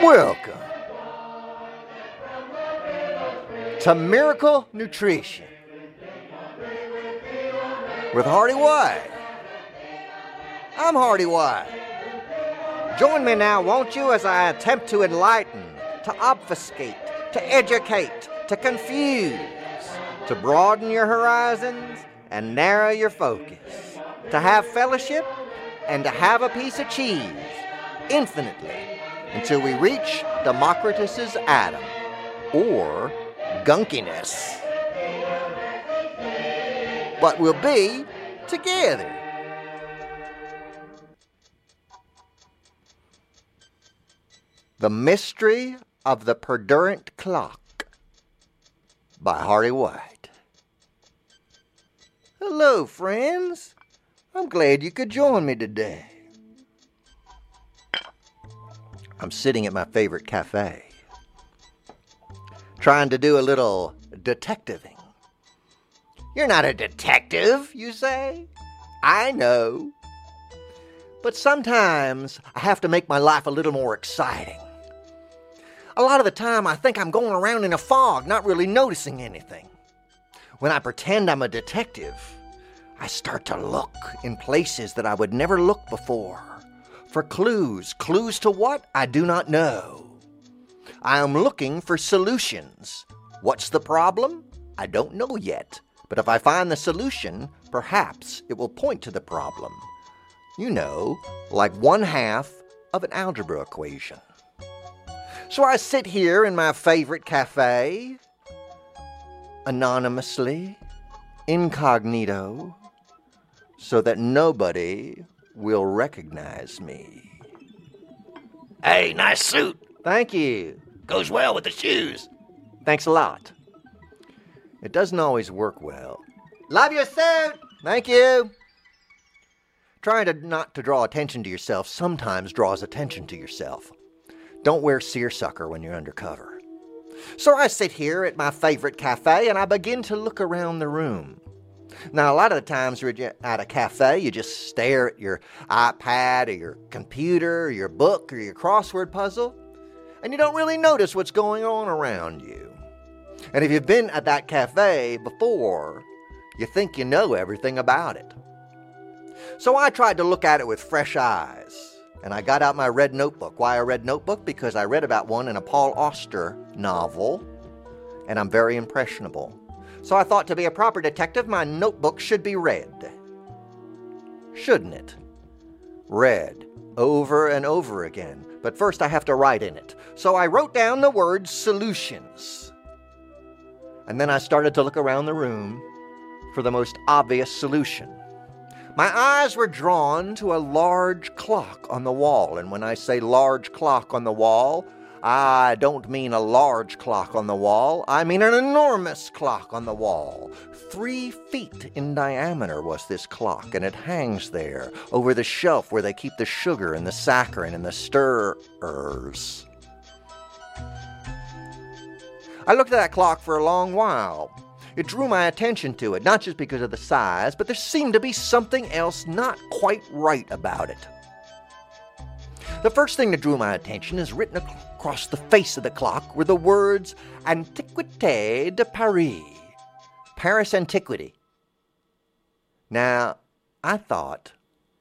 Welcome to Miracle Nutrition with Hardy White. I'm Hardy White. Join me now, won't you, as I attempt to enlighten, to obfuscate, to educate, to confuse, to broaden your horizons and narrow your focus, to have fellowship and to have a piece of cheese infinitely until we reach Democritus's atom, or gunkiness. But we'll be together. The Mystery of the Perdurant Clock by Hardy White. Hello, friends. I'm glad you could join me today. I'm sitting at my favorite cafe, trying to do a little detectiving. You're not a detective, you say? I know. But sometimes I have to make my life a little more exciting. A lot of the time I think I'm going around in a fog, not really noticing anything. When I pretend I'm a detective, I start to look in places that I would never look before. For clues. Clues to what? I do not know. I am looking for solutions. What's the problem? I don't know yet. But if I find the solution, perhaps it will point to the problem. You know, like 1/2 of an algebra equation. So I sit here in my favorite cafe, anonymously, incognito, so that nobody will recognize me. Hey, nice suit. Thank you. Goes well with the shoes. Thanks a lot. It doesn't always work well. Love your suit. Thank you. Trying to not to draw attention to yourself sometimes draws attention to yourself. Don't wear seersucker when you're undercover. So I sit here at my favorite cafe and I begin to look around the room. Now, a lot of the times you're at a cafe, you just stare at your iPad or your computer or your book or your crossword puzzle, and you don't really notice what's going on around you. And if you've been at that cafe before, you think you know everything about it. So I tried to look at it with fresh eyes, and I got out my red notebook. Why a red notebook? Because I read about one in a Paul Auster novel, and I'm very impressionable. So I thought to be a proper detective, my notebook should be red. Shouldn't it? Read over and over again. But first I have to write in it. So I wrote down the word solutions. And then I started to look around the room for the most obvious solution. My eyes were drawn to a large clock on the wall. And when I say large clock on the wall, I don't mean a large clock on the wall. I mean an enormous clock on the wall. 3 feet in diameter was this clock, and it hangs there over the shelf where they keep the sugar and the saccharin and the stirrers. I looked at that clock for a long while. It drew my attention to it, not just because of the size, but there seemed to be something else not quite right about it. The first thing that drew my attention is written across the face of the clock were the words Antiquité de Paris, Paris antiquity. Now, I thought,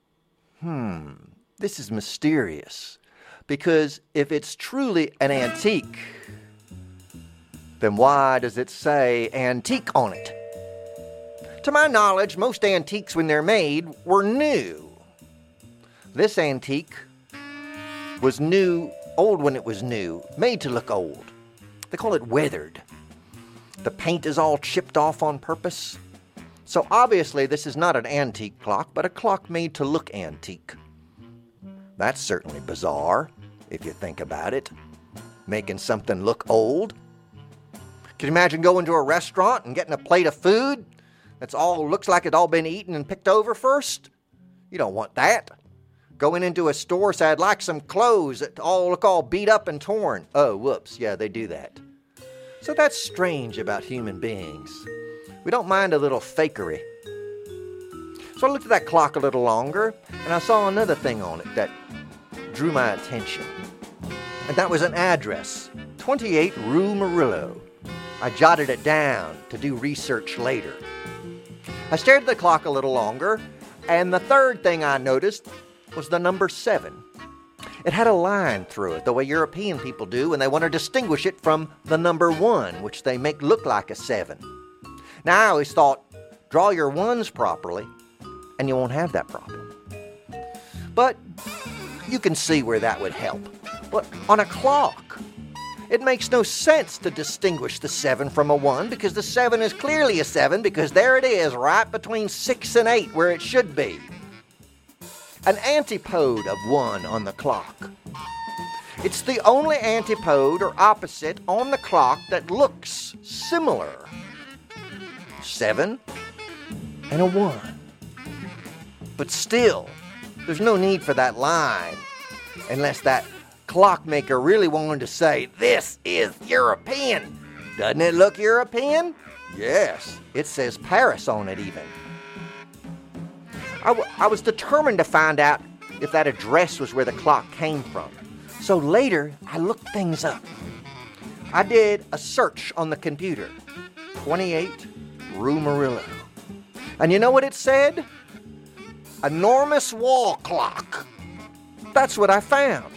this is mysterious, because if it's truly an antique, then why does it say antique on it? To my knowledge, most antiques when they're made were new. This antique was new, old when it was new, made to look old. They call it weathered. The paint is all chipped off on purpose. So obviously this is not an antique clock, but a clock made to look antique. That's certainly bizarre, if you think about it. Making something look old. Can you imagine going to a restaurant and getting a plate of food that's all looks like it's all been eaten and picked over first? You don't want that. Going into a store, say, I'd like some clothes that all look all beat up and torn. Oh, whoops, yeah, they do that. So that's strange about human beings. We don't mind a little fakery. So I looked at that clock a little longer, and I saw another thing on it that drew my attention. And that was an address, 28 Rue Murillo. I jotted it down to do research later. I stared at the clock a little longer, and the third thing I noticed was the number 7. It had a line through it, the way European people do when they want to distinguish it from the number 1, which they make look like a 7. Now, I always thought, draw your 1s properly, and you won't have that problem. But you can see where that would help. But on a clock, it makes no sense to distinguish the 7 from a 1 because the 7 is clearly a 7 because there it is right between 6 and 8 where it should be. An antipode of 1 on the clock. It's the only antipode or opposite on the clock that looks similar. 7 and a 1. But still, there's no need for that line unless that clockmaker really wanted to say, this is European. Doesn't it look European? Yes, it says Paris on it even. I was determined to find out if that address was where the clock came from. So later, I looked things up. I did a search on the computer. 28 Rue Murillo. And you know what it said? Enormous wall clock. That's what I found.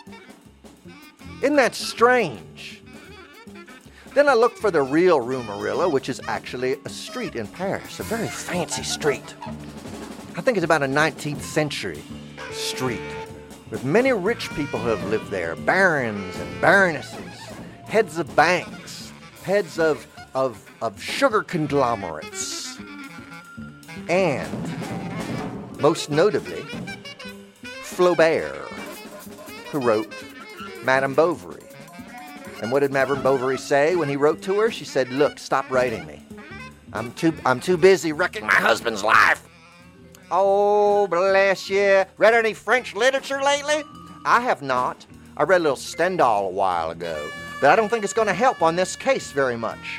Isn't that strange? Then I looked for the real Rue Murillo, which is actually a street in Paris, a very fancy street. I think it's about a 19th century street, with many rich people who have lived there, barons and baronesses, heads of banks, heads of sugar conglomerates, and, most notably, Flaubert, who wrote Madame Bovary. And what did Madame Bovary say when he wrote to her? She said, look, stop writing me. I'm too busy wrecking my husband's life. Oh, bless you. Read any French literature lately? I have not. I read a little Stendhal a while ago, but I don't think it's going to help on this case very much.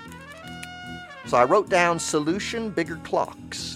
So I wrote down solution, bigger clocks.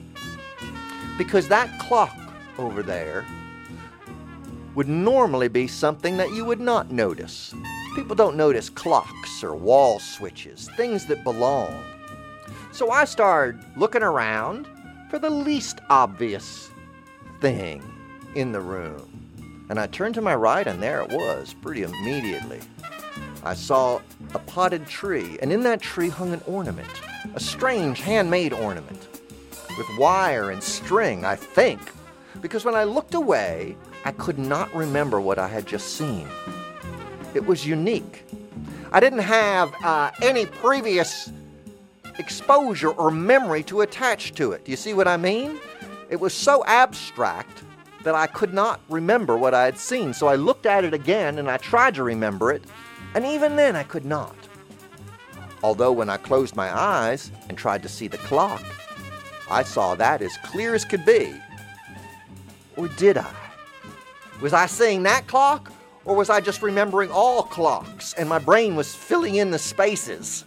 Because that clock over there would normally be something that you would not notice. People don't notice clocks or wall switches, things that belong. So I started looking around for the least obvious thing in the room. And I turned to my right, and there it was, pretty immediately. I saw a potted tree, and in that tree hung an ornament, a strange handmade ornament, with wire and string, I think, because when I looked away, I could not remember what I had just seen. It was unique. I didn't have any previous exposure or memory to attach to it. Do you see what I mean? It was so abstract that I could not remember what I had seen. So I looked at it again and I tried to remember it, and even then I could not. Although when I closed my eyes and tried to see the clock, I saw that as clear as could be. Or did I? Was I seeing that clock, or was I just remembering all clocks and my brain was filling in the spaces?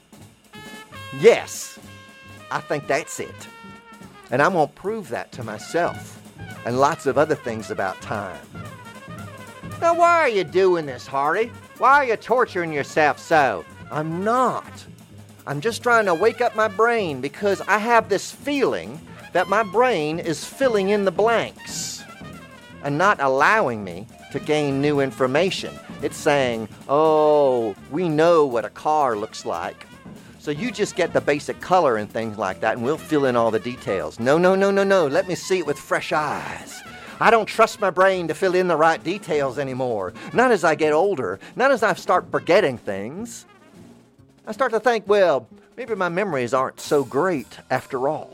Yes, I think that's it. And I'm going to prove that to myself and lots of other things about time. Now, why are you doing this, Hardy? Why are you torturing yourself so? I'm not. I'm just trying to wake up my brain because I have this feeling that my brain is filling in the blanks and not allowing me to gain new information. It's saying, oh, we know what a car looks like, so you just get the basic color and things like that, and we'll fill in all the details. No. Let me see it with fresh eyes. I don't trust my brain to fill in the right details anymore. Not as I get older. Not as I start forgetting things. I start to think, well, maybe my memories aren't so great after all.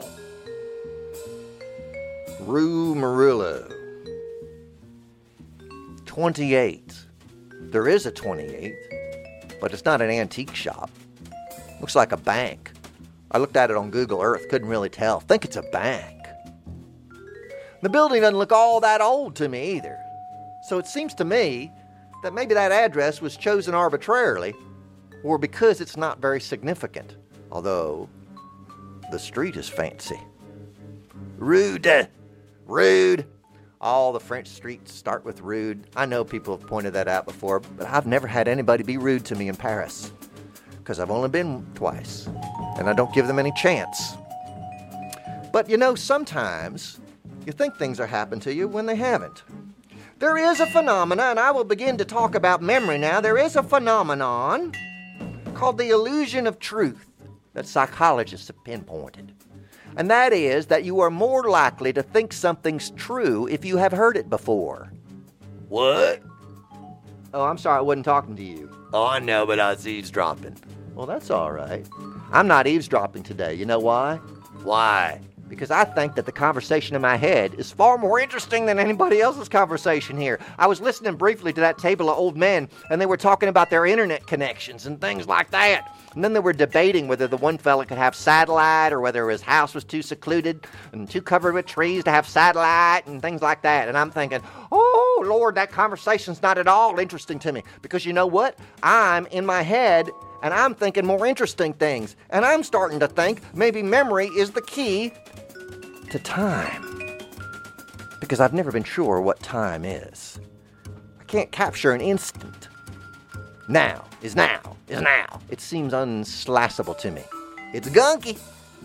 Rue Murillo. 28. There is a 28, but it's not an antique shop. Looks like a bank. I looked at it on Google Earth, couldn't really tell. Think it's a bank. The building doesn't look all that old to me either. So it seems to me that maybe that address was chosen arbitrarily or because it's not very significant. Although the street is fancy. Rude. all the French streets start with rude. I know people have pointed that out before, but I've never had anybody be rude to me in Paris because I've only been twice, and I don't give them any chance. But sometimes you think things are happening to you when they haven't. There is a phenomenon, and I will begin to talk about memory now. There is a phenomenon called the illusion of truth that psychologists have pinpointed. And that is that you are more likely to think something's true if you have heard it before. What? Oh, I'm sorry, I wasn't talking to you. Oh, I know, but I was eavesdropping. Well, that's all right. I'm not eavesdropping today. You know why? Why? Because I think that the conversation in my head is far more interesting than anybody else's conversation here. I was listening briefly to that table of old men, and they were talking about their internet connections and things like that. And then they were debating whether the one fella could have satellite or whether his house was too secluded and too covered with trees to have satellite and things like that. And I'm thinking, oh, Lord, that conversation's not at all interesting to me. Because you know what? I'm in my head, and I'm thinking more interesting things. And I'm starting to think maybe memory is the key to time. Because I've never been sure what time is. I can't capture an instant. Now is now is now. It seems unsliceable to me. It's gunky.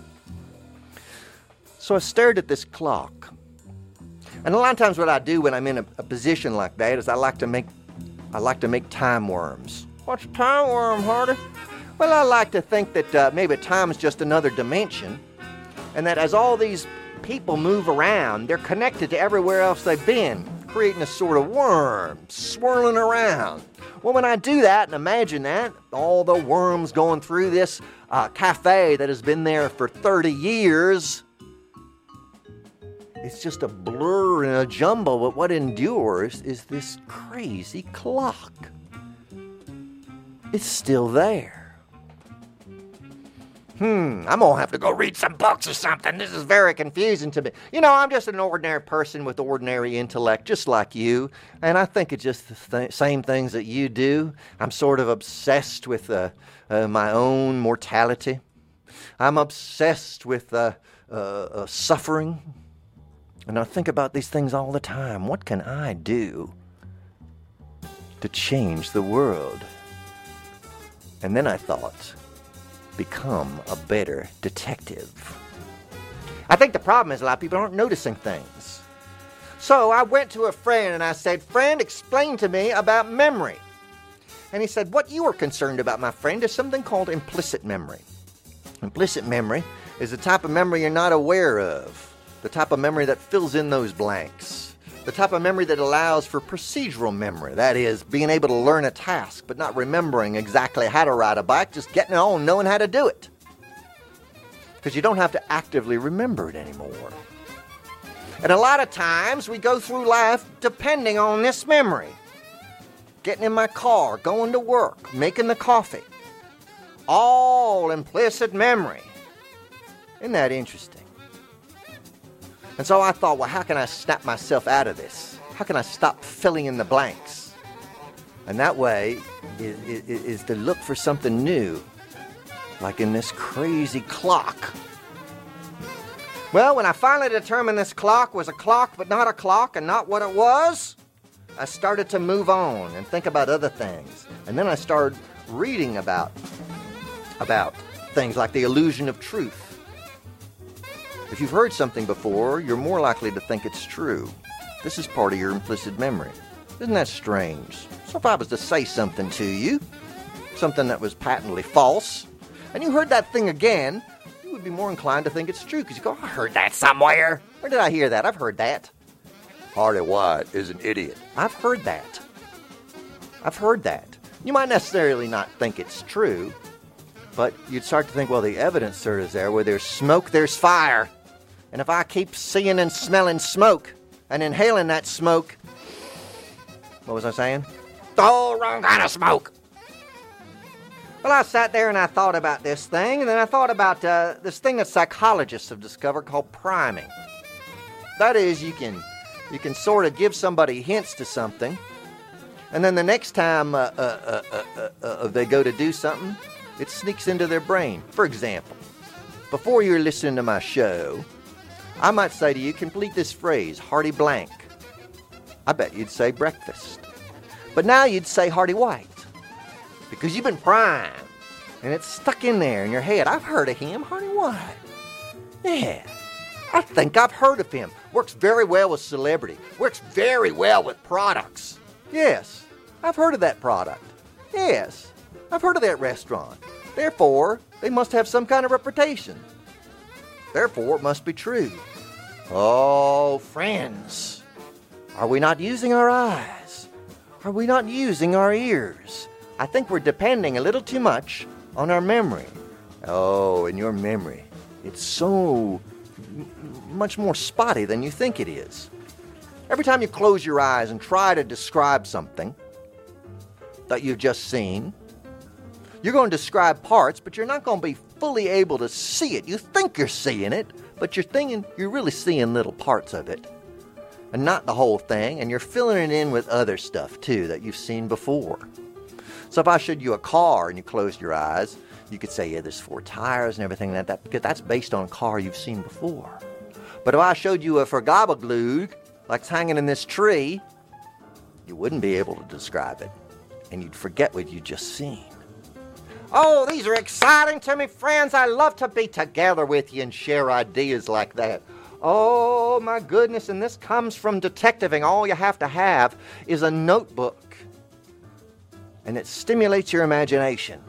So I stared at this clock. And a lot of times what I do when I'm in a position like that is I like to make time worms. What's a time worm, Hardy? Well, I like to think that maybe time is just another dimension, and that as all these people move around, they're connected to everywhere else they've been, creating a sort of worm, swirling around. Well, when I do that and imagine that, all the worms going through this cafe that has been there for 30 years, it's just a blur and a jumble, but what endures is this crazy clock. It's still there. I'm gonna have to go read some books or something. This is very confusing to me. I'm just an ordinary person with ordinary intellect, just like you. And I think it's just the same things that you do. I'm sort of obsessed with my own mortality. I'm obsessed with suffering. And I think about these things all the time. What can I do to change the world? And then I thought, become a better detective. I think the problem is a lot of people aren't noticing things. So I went to a friend and I said, "Friend, explain to me about memory." And he said, "What you are concerned about, my friend, is something called implicit memory. Implicit memory is the type of memory you're not aware of, the type of memory that fills in those blanks. The type of memory that allows for procedural memory, that is, being able to learn a task but not remembering exactly how to ride a bike, just getting on knowing how to do it. Because you don't have to actively remember it anymore. And a lot of times we go through life depending on this memory. Getting in my car, going to work, making the coffee. All implicit memory. Isn't that interesting? And so I thought, well, how can I snap myself out of this? How can I stop filling in the blanks? And that way is to look for something new, like in this crazy clock. Well, when I finally determined this clock was a clock but not a clock and not what it was, I started to move on and think about other things. And then I started reading about things like the illusion of truth. If you've heard something before, you're more likely to think it's true. This is part of your implicit memory. Isn't that strange? So if I was to say something to you, something that was patently false, and you heard that thing again, you would be more inclined to think it's true, because you go, I heard that somewhere. Where did I hear that? I've heard that. Hardy White is an idiot. I've heard that. I've heard that. You might necessarily not think it's true, but you'd start to think, well, the evidence sort of is there. Where there's smoke, there's fire. And if I keep seeing and smelling smoke and inhaling that smoke, what was I saying? Oh, wrong kind of smoke. Well, I sat there and I thought about this thing, and then I thought about this thing that psychologists have discovered called priming. That is, you can sort of give somebody hints to something, and then the next time they go to do something, it sneaks into their brain. For example, before you're listening to my show, I might say to you, complete this phrase, Hardy blank. I bet you'd say breakfast. But now you'd say Hardy White. Because you've been primed. And it's stuck in there in your head. I've heard of him, Hardy White. Yeah, I think I've heard of him. Works very well with celebrity. Works very well with products. Yes, I've heard of that product. Yes, I've heard of that restaurant. Therefore, they must have some kind of reputation. Therefore, it must be true. Oh, friends, are we not using our eyes? Are we not using our ears? I think we're depending a little too much on our memory. Oh, and your memory, it's so much more spotty than you think it is. Every time you close your eyes and try to describe something that you've just seen, you're going to describe parts, but you're not going to be fully able to see it. You think you're seeing it, but you're really seeing little parts of it, and not the whole thing, and you're filling it in with other stuff, too, that you've seen before. So if I showed you a car and you closed your eyes, you could say, yeah, there's 4 tires and everything like that, because that's based on a car you've seen before. But if I showed you a Vergabeglug, like it's hanging in this tree, you wouldn't be able to describe it, and you'd forget what you'd just seen. Oh, these are exciting to me, friends. I love to be together with you and share ideas like that. Oh, my goodness, and this comes from detectiving. All you have to have is a notebook, and it stimulates your imagination.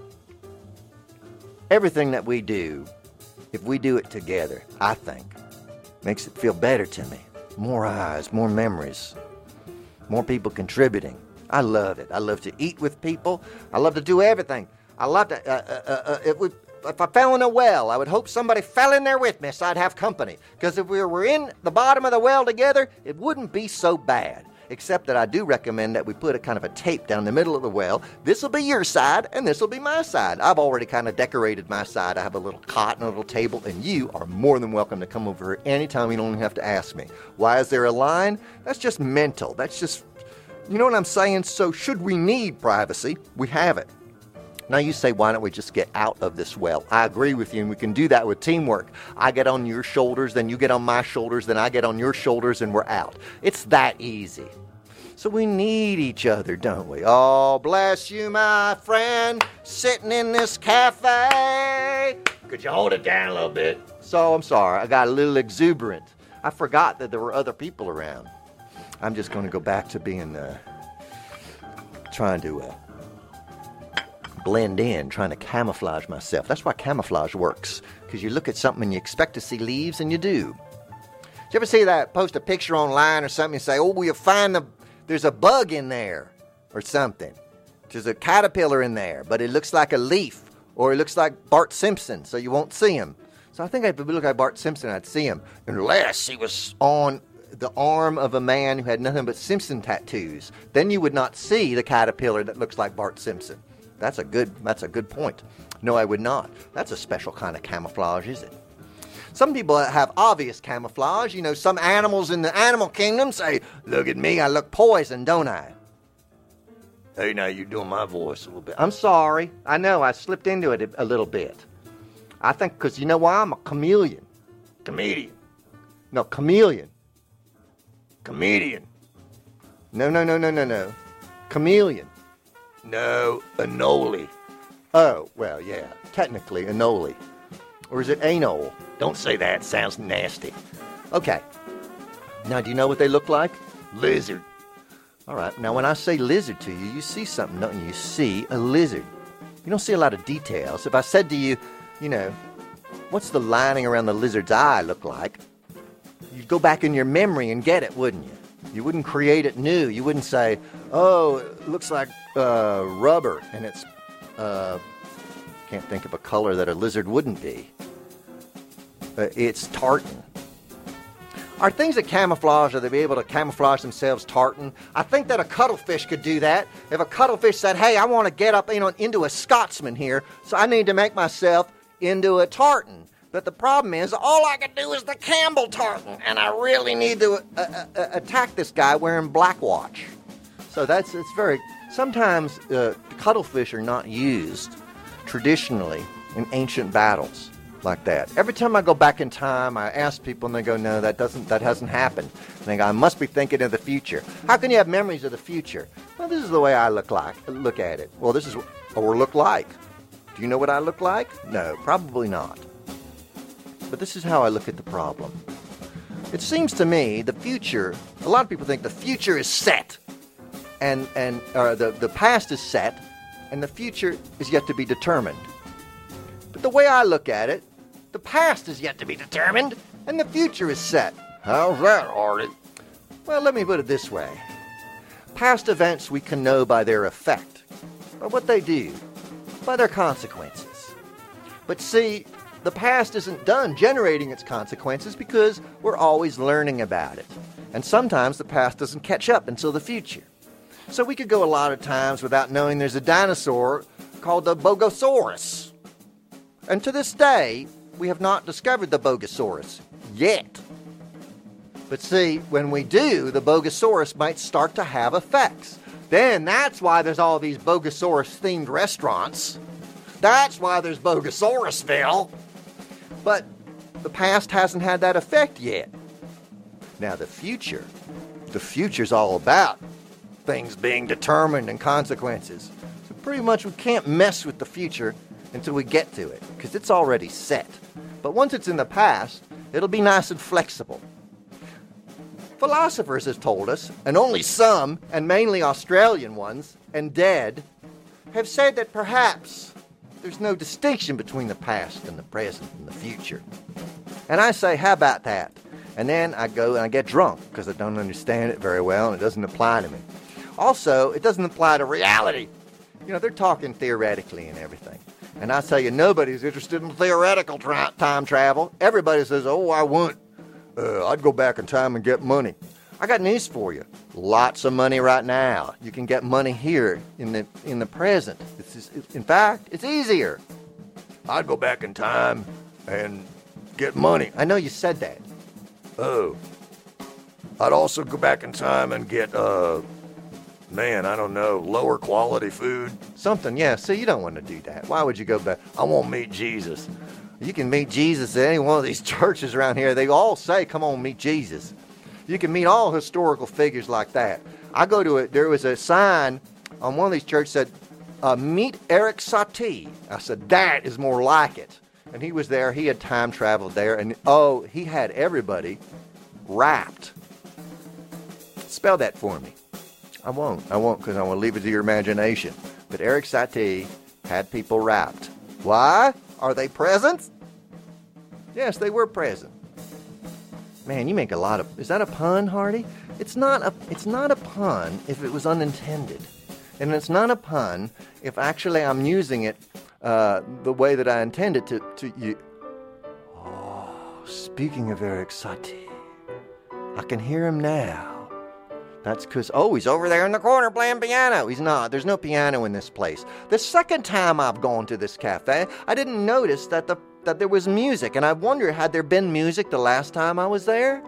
Everything that we do, if we do it together, I think, makes it feel better to me. More eyes, more memories, more people contributing. I love it. I love to eat with people. I love to do everything. I love to, if I fell in a well, I would hope somebody fell in there with me so I'd have company. Because if we were in the bottom of the well together, it wouldn't be so bad. Except that I do recommend that we put a kind of a tape down the middle of the well. This will be your side, and this will be my side. I've already kind of decorated my side. I have a little cot and a little table, and you are more than welcome to come over here anytime. You don't even have to ask me. Why is there a line? That's just mental. That's just, you know what I'm saying? So should we need privacy? We have it. Now you say, why don't we just get out of this well? I agree with you, and we can do that with teamwork. I get on your shoulders, then you get on my shoulders, then I get on your shoulders, and we're out. It's that easy. So we need each other, don't we? Oh, bless you, my friend, sitting in this cafe. Could you hold it down a little bit? So I'm sorry, I got a little exuberant. I forgot that there were other people around. I'm just going to go back to being, trying to blend in, trying to camouflage myself. That's why camouflage works, because you look at something and you expect to see leaves, and you do. Did you ever see that, post a picture online or something and say, oh, we'll find there's a bug in there or something. There's a caterpillar in there, but it looks like a leaf, or it looks like Bart Simpson, so you won't see him. So I think if it looked like Bart Simpson, I'd see him, unless he was on the arm of a man who had nothing but Simpson tattoos. Then you would not see the caterpillar that looks like Bart Simpson. That's a good point. No, I would not. That's a special kind of camouflage, is it? Some people have obvious camouflage. You know, some animals in the animal kingdom say, look at me, I look poison, don't I? Hey, now you're doing my voice a little bit. I'm sorry. I know, I slipped into it a little bit. I think because you know why? I'm a chameleon. Comedian. No, chameleon. Comedian. No. Chameleon. No, Anole. Oh, well, yeah. Technically, Anole. Or is it anole? Don't say that. Sounds nasty. Okay. Now, do you know what they look like? Lizard. All right. Now, when I say lizard to you, you see something, don't you? You see a lizard. You don't see a lot of details. If I said to you, you know, what's the lining around the lizard's eye look like? You'd go back in your memory and get it, wouldn't you? You wouldn't create it new. You wouldn't say, oh, it looks like rubber, and it's, can't think of a color that a lizard wouldn't be. It's tartan. Are things that camouflage, are they be able to camouflage themselves tartan? I think that a cuttlefish could do that. If a cuttlefish said, hey, I want to get up into a Scotsman here, so I need to make myself into a tartan. But the problem is, all I can do is the Campbell tartan, and I really need to attack this guy wearing black watch. So it's very, sometimes cuttlefish are not used traditionally in ancient battles. like that. Every time I go back in time, I ask people and they go, no, that hasn't happened. And they go, I must be thinking of the future. How can you have memories of the future? Well, this is the way I look at it. Well, this is or look like. Do you know what I look like? No, probably not. But this is how I look at the problem. It seems to me the future, a lot of people think the future is set. And the past is set, and the future is yet to be determined. But the way I look at it, the past is yet to be determined, and the future is set. How's that, Artie? Well, let me put it this way. Past events we can know by their effect, by what they do, by their consequences. But see, the past isn't done generating its consequences because we're always learning about it. And sometimes the past doesn't catch up until the future. So we could go a lot of times without knowing there's a dinosaur called the Bogosaurus. And to this day, we have not discovered the Bogosaurus yet. But see, when we do, the Bogosaurus might start to have effects. Then that's why there's all these Bogosaurus-themed restaurants. That's why there's Bogosaurusville. But the past hasn't had that effect yet. Now the future's all about things being determined and consequences. So pretty much we can't mess with the future until we get to it, because it's already set. But once it's in the past, it'll be nice and flexible. Philosophers have told us, and only some, and mainly Australian ones, and dead, have said that perhaps there's no distinction between the past and the present and the future. And I say, how about that? And then I go and I get drunk because I don't understand it very well and it doesn't apply to me. Also, it doesn't apply to reality. You know, they're talking theoretically and everything. And I tell you, nobody's interested in theoretical time travel. Everybody says, oh, I want. I'd go back in time and get money. I got news for you. Lots of money right now. You can get money here in the present. In fact, it's easier. I'd go back in time and get money. I know you said that. Oh. I'd also go back in time and get, I don't know, lower quality food. Something, yeah. So you don't want to do that. Why would you go back? I want to meet Jesus. You can meet Jesus at any one of these churches around here. They all say, come on, meet Jesus. You can meet all historical figures like that. I go to it. There was a sign on one of these churches that said, meet Eric Satie. I said, that is more like it. And he was there. He had time traveled there. And, he had everybody wrapped. Spell that for me. I won't because I want to leave it to your imagination. But Eric Satie had people wrapped. Why? Are they presents? Yes, they were present. Man, you make a lot of... Is that a pun, Hardy? It's not a pun if it was unintended. And it's not a pun if actually I'm using it the way that I intended to you. Oh, speaking of Eric Satie, I can hear him now. That's because, he's over there in the corner playing piano. He's not. There's no piano in this place. The second time I've gone to this cafe, I didn't notice that there was music. And I wonder, had there been music the last time I was there?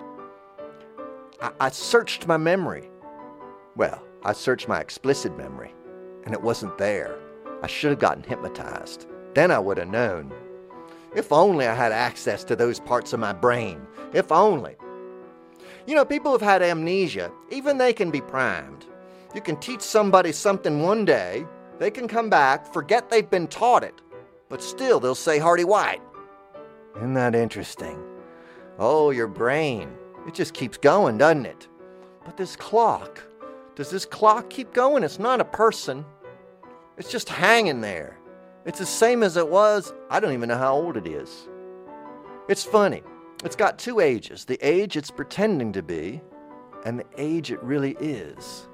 I searched my memory. Well, I searched my explicit memory, and it wasn't there. I should have gotten hypnotized. Then I would have known. If only I had access to those parts of my brain. If only. You know, people have had amnesia. Even they can be primed. You can teach somebody something one day, they can come back, forget they've been taught it, but still they'll say Hardy White. Isn't that interesting? Oh, your brain. It just keeps going, doesn't it? But this clock, does this clock keep going? It's not a person. It's just hanging there. It's the same as it was. I don't even know how old it is. It's funny. It's got two ages, the age it's pretending to be and the age it really is.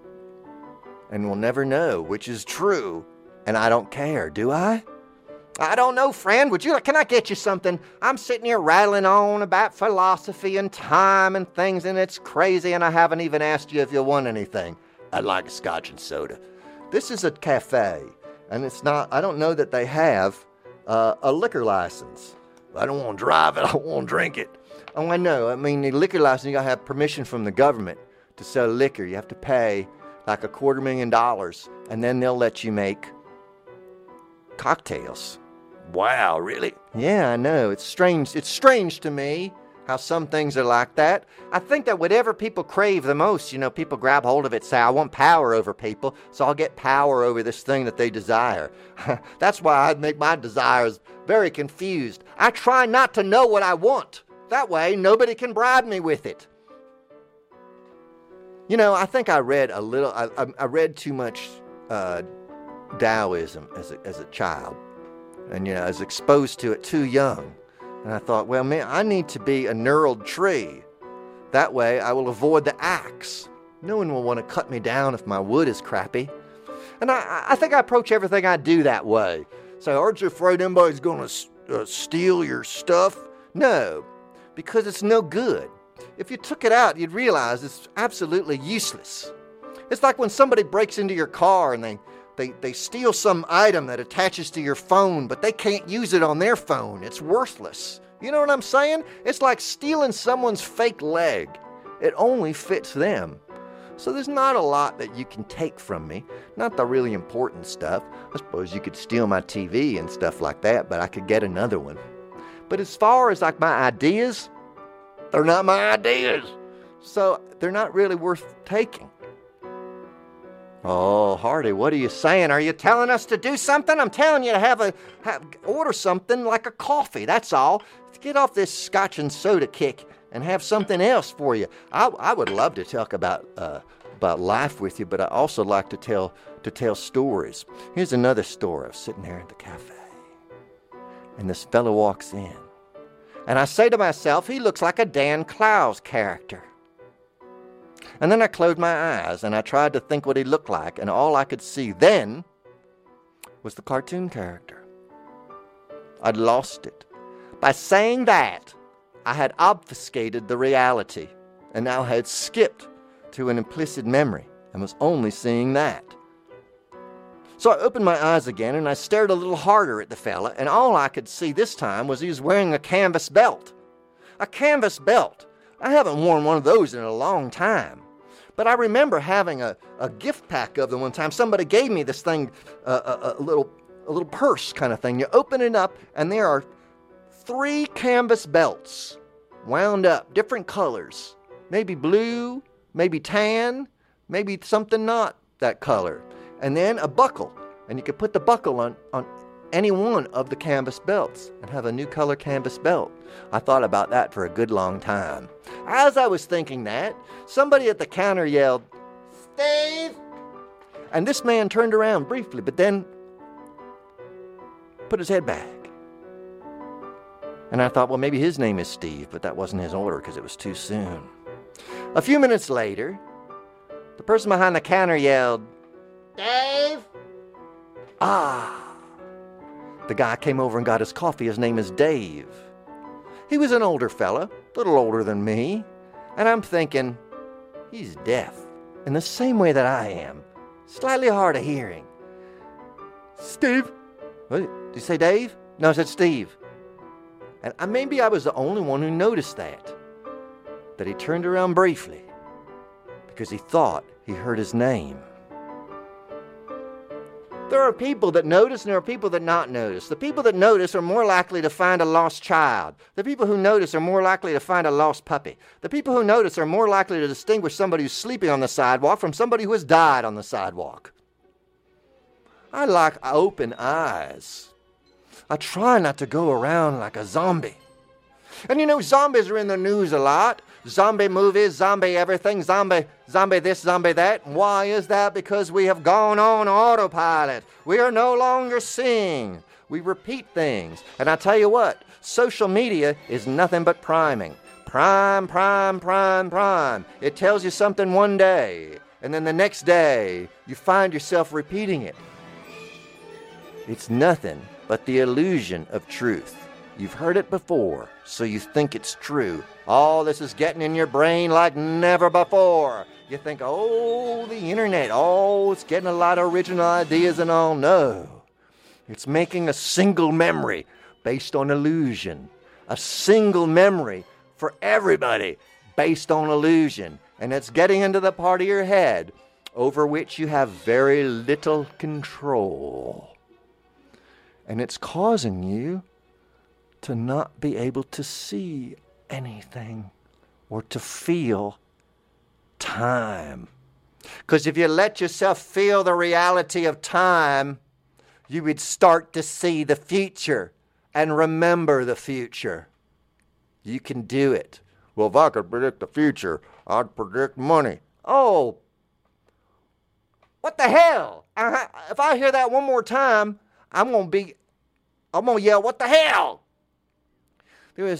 And we'll never know which is true, and I don't care, do I? I don't know, friend. Can I get you something? I'm sitting here rattling on about philosophy and time and things, and it's crazy, and I haven't even asked you if you want anything. I'd like a scotch and soda. This is a cafe, and I don't know that they have a liquor license. I don't want to drive it. I want to drink it. Oh, I know. I mean, the liquor license, you got to have permission from the government to sell liquor. You have to pay like $250,000, and then they'll let you make cocktails. Wow, really? Yeah, I know. It's strange. It's strange to me how some things are like that. I think that whatever people crave the most, people grab hold of it, say, I want power over people, so I'll get power over this thing that they desire. That's why I make my desires very confused. I try not to know what I want. That way, nobody can bribe me with it. I think I read a little, I read too much Taoism as a child. And, I was exposed to it too young. And I thought, well, man, I need to be a knurled tree. That way, I will avoid the axe. No one will want to cut me down if my wood is crappy. And I think I approach everything I do that way. So, aren't you afraid anybody's going to steal your stuff? No, because it's no good. If you took it out, you'd realize it's absolutely useless. It's like when somebody breaks into your car and they steal some item that attaches to your phone, but they can't use it on their phone. It's worthless. You know what I'm saying? It's like stealing someone's fake leg. It only fits them. So there's not a lot that you can take from me. Not the really important stuff. I suppose you could steal my TV and stuff like that, but I could get another one. But as far as like my ideas, they're not my ideas. So they're not really worth taking. Oh, Hardy, what are you saying? Are you telling us to do something? I'm telling you to order something like a coffee, that's all. Get off this scotch and soda kick and have something else for you. I would love to talk about life with you, but I also like to tell stories. Here's another story. I was sitting there at the cafe, and this fellow walks in. And I say to myself, he looks like a Dan Clowes character. And then I closed my eyes and I tried to think what he looked like, and all I could see then was the cartoon character. I'd lost it. By saying that, I had obfuscated the reality and now had skipped to an implicit memory and was only seeing that. So I opened my eyes again and I stared a little harder at the fella, and all I could see this time was he was wearing a canvas belt. A canvas belt. I haven't worn one of those in a long time. But I remember having a gift pack of them one time. Somebody gave me this thing, a little purse kind of thing. You open it up, and there are 3 canvas belts wound up, different colors. Maybe blue, maybe tan, maybe something not that color. And then a buckle. And you could put the buckle on any one of the canvas belts and have a new color canvas belt. I thought about that for a good long time. As I was thinking that, somebody at the counter yelled, "Steve!" And this man turned around briefly, but then put his head back. And I thought, well, maybe his name is Steve, but that wasn't his order because it was too soon. A few minutes later, the person behind the counter yelled, "Dave!" Ah! The guy came over and got his coffee. His name is Dave. He was an older fella, a little older than me, and I'm thinking, he's deaf, in the same way that I am, slightly hard of hearing. "Steve?" What, did you say Dave? No, I said Steve. And maybe I was the only one who noticed that he turned around briefly, because he thought he heard his name. There are people that notice and there are people that not notice. The people that notice are more likely to find a lost child. The people who notice are more likely to find a lost puppy. The people who notice are more likely to distinguish somebody who's sleeping on the sidewalk from somebody who has died on the sidewalk. I like open eyes. I try not to go around like a zombie. And zombies are in the news a lot. Zombie movies, zombie everything, zombie this, zombie that. Why is that? Because we have gone on autopilot. We are no longer seeing. We repeat things. And I tell you what, social media is nothing but priming. Prime, prime, prime, prime. It tells you something one day, and then the next day, you find yourself repeating it. It's nothing but the illusion of truth. You've heard it before, so you think it's true. All this is getting in your brain like never before. You think, oh, the internet, it's getting a lot of original ideas and all. No, it's making a single memory based on illusion. A single memory for everybody based on illusion. And it's getting into the part of your head over which you have very little control. And it's causing you to not be able to see anything or to feel time. Because if you let yourself feel the reality of time, you would start to see the future and remember the future. You can do it. Well, if I could predict the future, I'd predict money. Oh, what the hell? If I hear that one more time, I'm gonna yell, what the hell? There's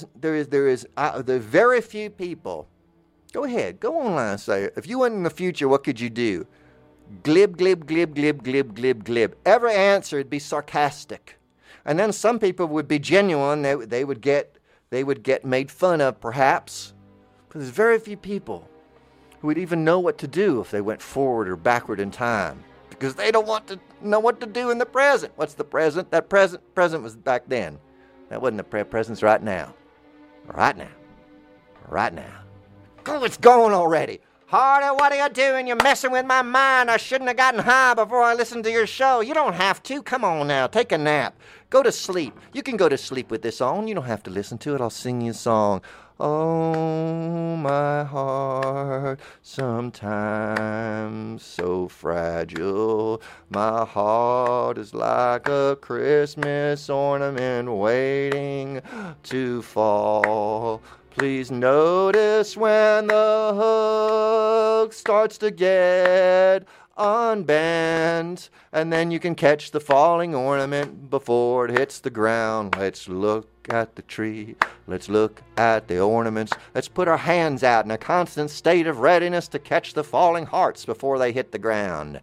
very few people. Go ahead, go online and say, if you went in the future, what could you do? Glib, glib, glib, glib, glib, glib, glib. Every answer would be sarcastic. And then some people would be genuine. They would get made fun of, perhaps. But there's very few people who would even know what to do if they went forward or backward in time, because they don't want to know what to do in the present. What's the present? That present was back then. That wasn't the present's right now. Right now. Right now. Oh, it's gone already. Hardy, what are you doing? You're messing with my mind. I shouldn't have gotten high before I listened to your show. You don't have to. Come on now. Take a nap. Go to sleep. You can go to sleep with this on. You don't have to listen to it. I'll sing you a song. Oh, my heart, sometimes so fragile. My heart is like a Christmas ornament waiting to fall. Please notice when the hook starts to get unbent, and then you can catch the falling ornament before it hits the ground. Let's look at the tree. Let's look at the ornaments. Let's put our hands out in a constant state of readiness to catch the falling hearts before they hit the ground.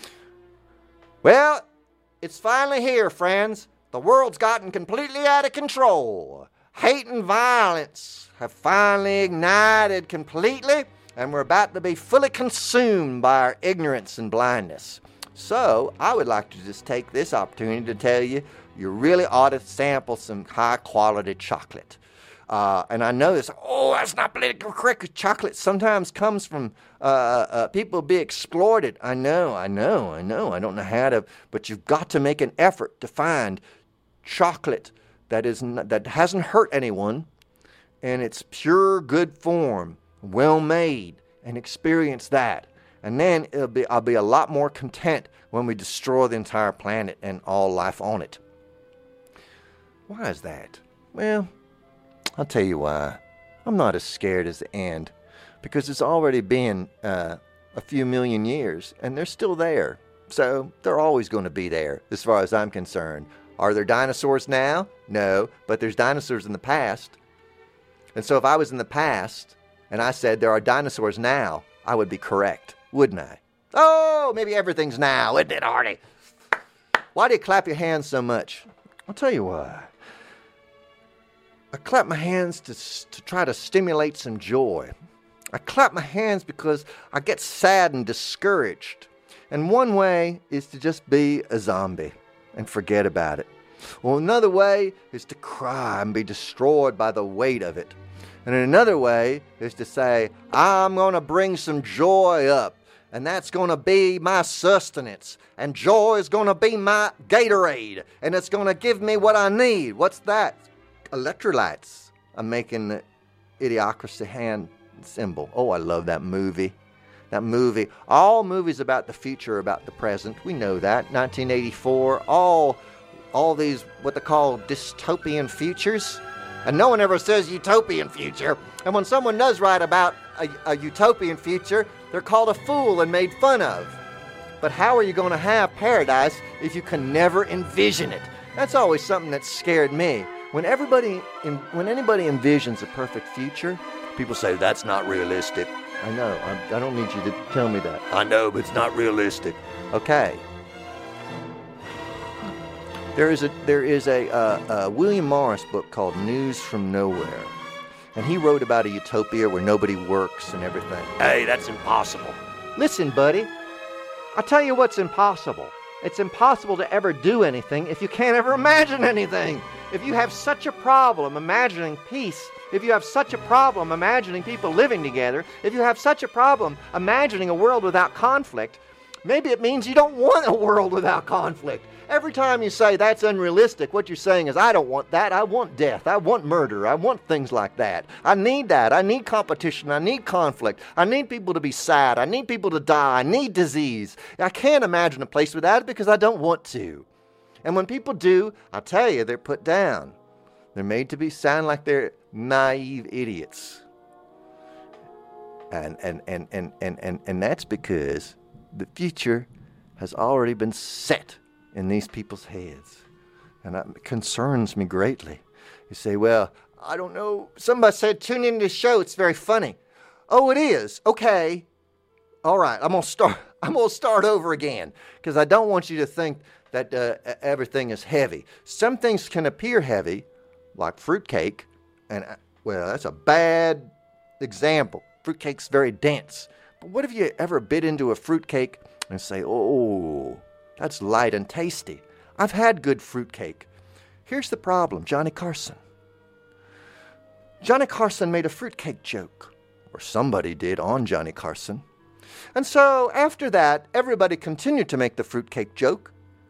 Well, it's finally here, friends. The world's gotten completely out of control. Hate and violence have finally ignited completely, and we're about to be fully consumed by our ignorance and blindness. So, I would like to just take this opportunity to tell you, you really ought to sample some high-quality chocolate. And I know this, that's not politically correct. Chocolate sometimes comes from people being exploited. I know. I don't know how to, but you've got to make an effort to find chocolate that hasn't hurt anyone, and it's pure good form, well made, and experience that. And then I'll be a lot more content when we destroy the entire planet and all life on it. Why is that? Well, I'll tell you why. I'm not as scared as the end, because it's already been a few million years, and they're still there. So they're always going to be there, as far as I'm concerned. Are there dinosaurs now? No, but there's dinosaurs in the past. And so if I was in the past, and I said there are dinosaurs now, I would be correct, wouldn't I? Oh, maybe everything's now, isn't it, Hardy? Why do you clap your hands so much? I'll tell you why. I clap my hands to try to stimulate some joy. I clap my hands because I get sad and discouraged. And one way is to just be a zombie and forget about it. Well, another way is to cry and be destroyed by the weight of it. And another way is to say, I'm going to bring some joy up, and that's going to be my sustenance. And joy is going to be my Gatorade, and it's going to give me what I need. What's that? Electrolytes. I'm making the Idiocracy hand symbol. Oh, I love that movie. That movie. All movies about the future are about the present. We know that. 1984. All these what they call dystopian futures. And no one ever says utopian future. And when someone does write about a utopian future, they're called a fool and made fun of. But how are you going to have paradise if you can never envision it? That's always something that scared me. When anybody envisions a perfect future, people say, that's not realistic. I know. I don't need you to tell me that. I know, but it's not realistic. Okay. There is a William Morris book called News from Nowhere. And he wrote about a utopia where nobody works and everything. Hey, that's impossible. Listen, buddy. I'll tell you what's impossible. It's impossible to ever do anything if you can't ever imagine anything. If you have such a problem imagining peace, if you have such a problem imagining people living together, if you have such a problem imagining a world without conflict, Maybe it means you don't want a world without conflict. Every time you say that's unrealistic, what you're saying is, I don't want that. I want death. I want murder. I want things like that. I need that. I need competition. I need conflict. I need people to be sad. I need people to die. I need disease. I can't imagine a place without it because I don't want to. And when people do, I tell you, they're put down. They're made to sound like they're naive idiots. And that's because the future has already been set in these people's heads. And that concerns me greatly. You say, well, I don't know. Somebody said, tune into the show. It's very funny. Oh, it is? Okay. All right. I'm going to start over again because I don't want you to think that everything is heavy. Some things can appear heavy, like fruitcake. And, well, that's a bad example. Fruitcake's very dense. But what if you ever bit into a fruitcake and say, oh, that's light and tasty. I've had good fruitcake. Here's the problem, Johnny Carson. Johnny Carson made a fruitcake joke, or somebody did on Johnny Carson. And so after that, everybody continued to make the fruitcake joke,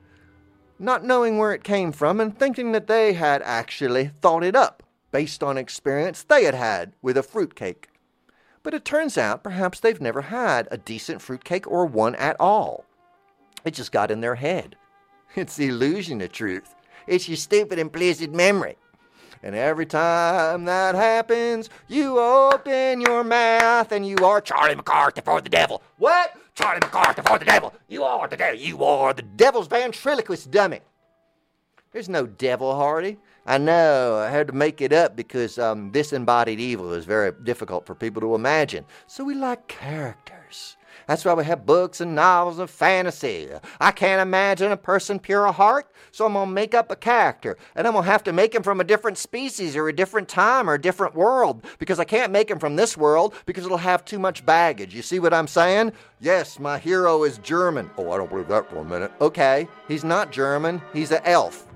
not knowing where it came from and thinking that they had actually thought it up based on experience they had had with a fruitcake. But it turns out perhaps they've never had a decent fruitcake or one at all. It just got in their head. It's the illusion of truth. It's your stupid implicit memory. And every time that happens, you open your mouth and you are Charlie McCarthy for the devil. What? Charlie McCarthy for the devil. You are the devil. You are the devil's ventriloquist dummy. There's no devil, Hardy. I know, I had to make it up because disembodied evil is very difficult for people to imagine. So we like characters. That's why we have books and novels of fantasy. I can't imagine a person pure of heart, so I'm going to make up a character. And I'm going to have to make him from a different species or a different time or a different world because I can't make him from this world because it'll have too much baggage. You see what I'm saying? Yes, my hero is German. Oh, I don't believe that for a minute. Okay, he's not German. He's an elf.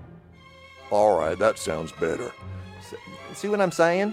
All right, that sounds better. See what I'm saying?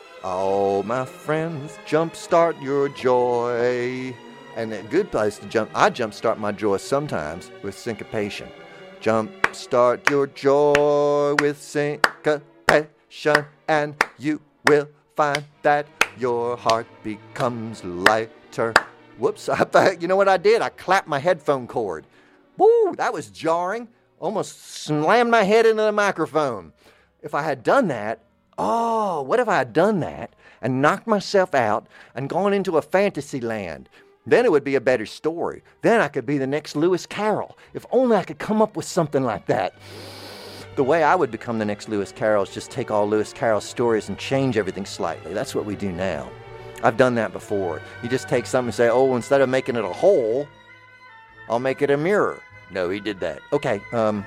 Oh, my friends, jumpstart your joy. And a good place to jump, I jumpstart my joy sometimes with syncopation. Jumpstart your joy with syncopation, and you will find that your heart becomes lighter. Whoops, you know what I did? I clapped my headphone cord. Woo, that was jarring. Almost slammed my head into the microphone. If I had done that, what if I had done that and knocked myself out and gone into a fantasy land? Then it would be a better story. Then I could be the next Lewis Carroll. If only I could come up with something like that. The way I would become the next Lewis Carroll is just take all Lewis Carroll's stories and change everything slightly. That's what we do now. I've done that before. You just take something and say, oh, instead of making it a hole, I'll make it a mirror. No, he did that. Okay,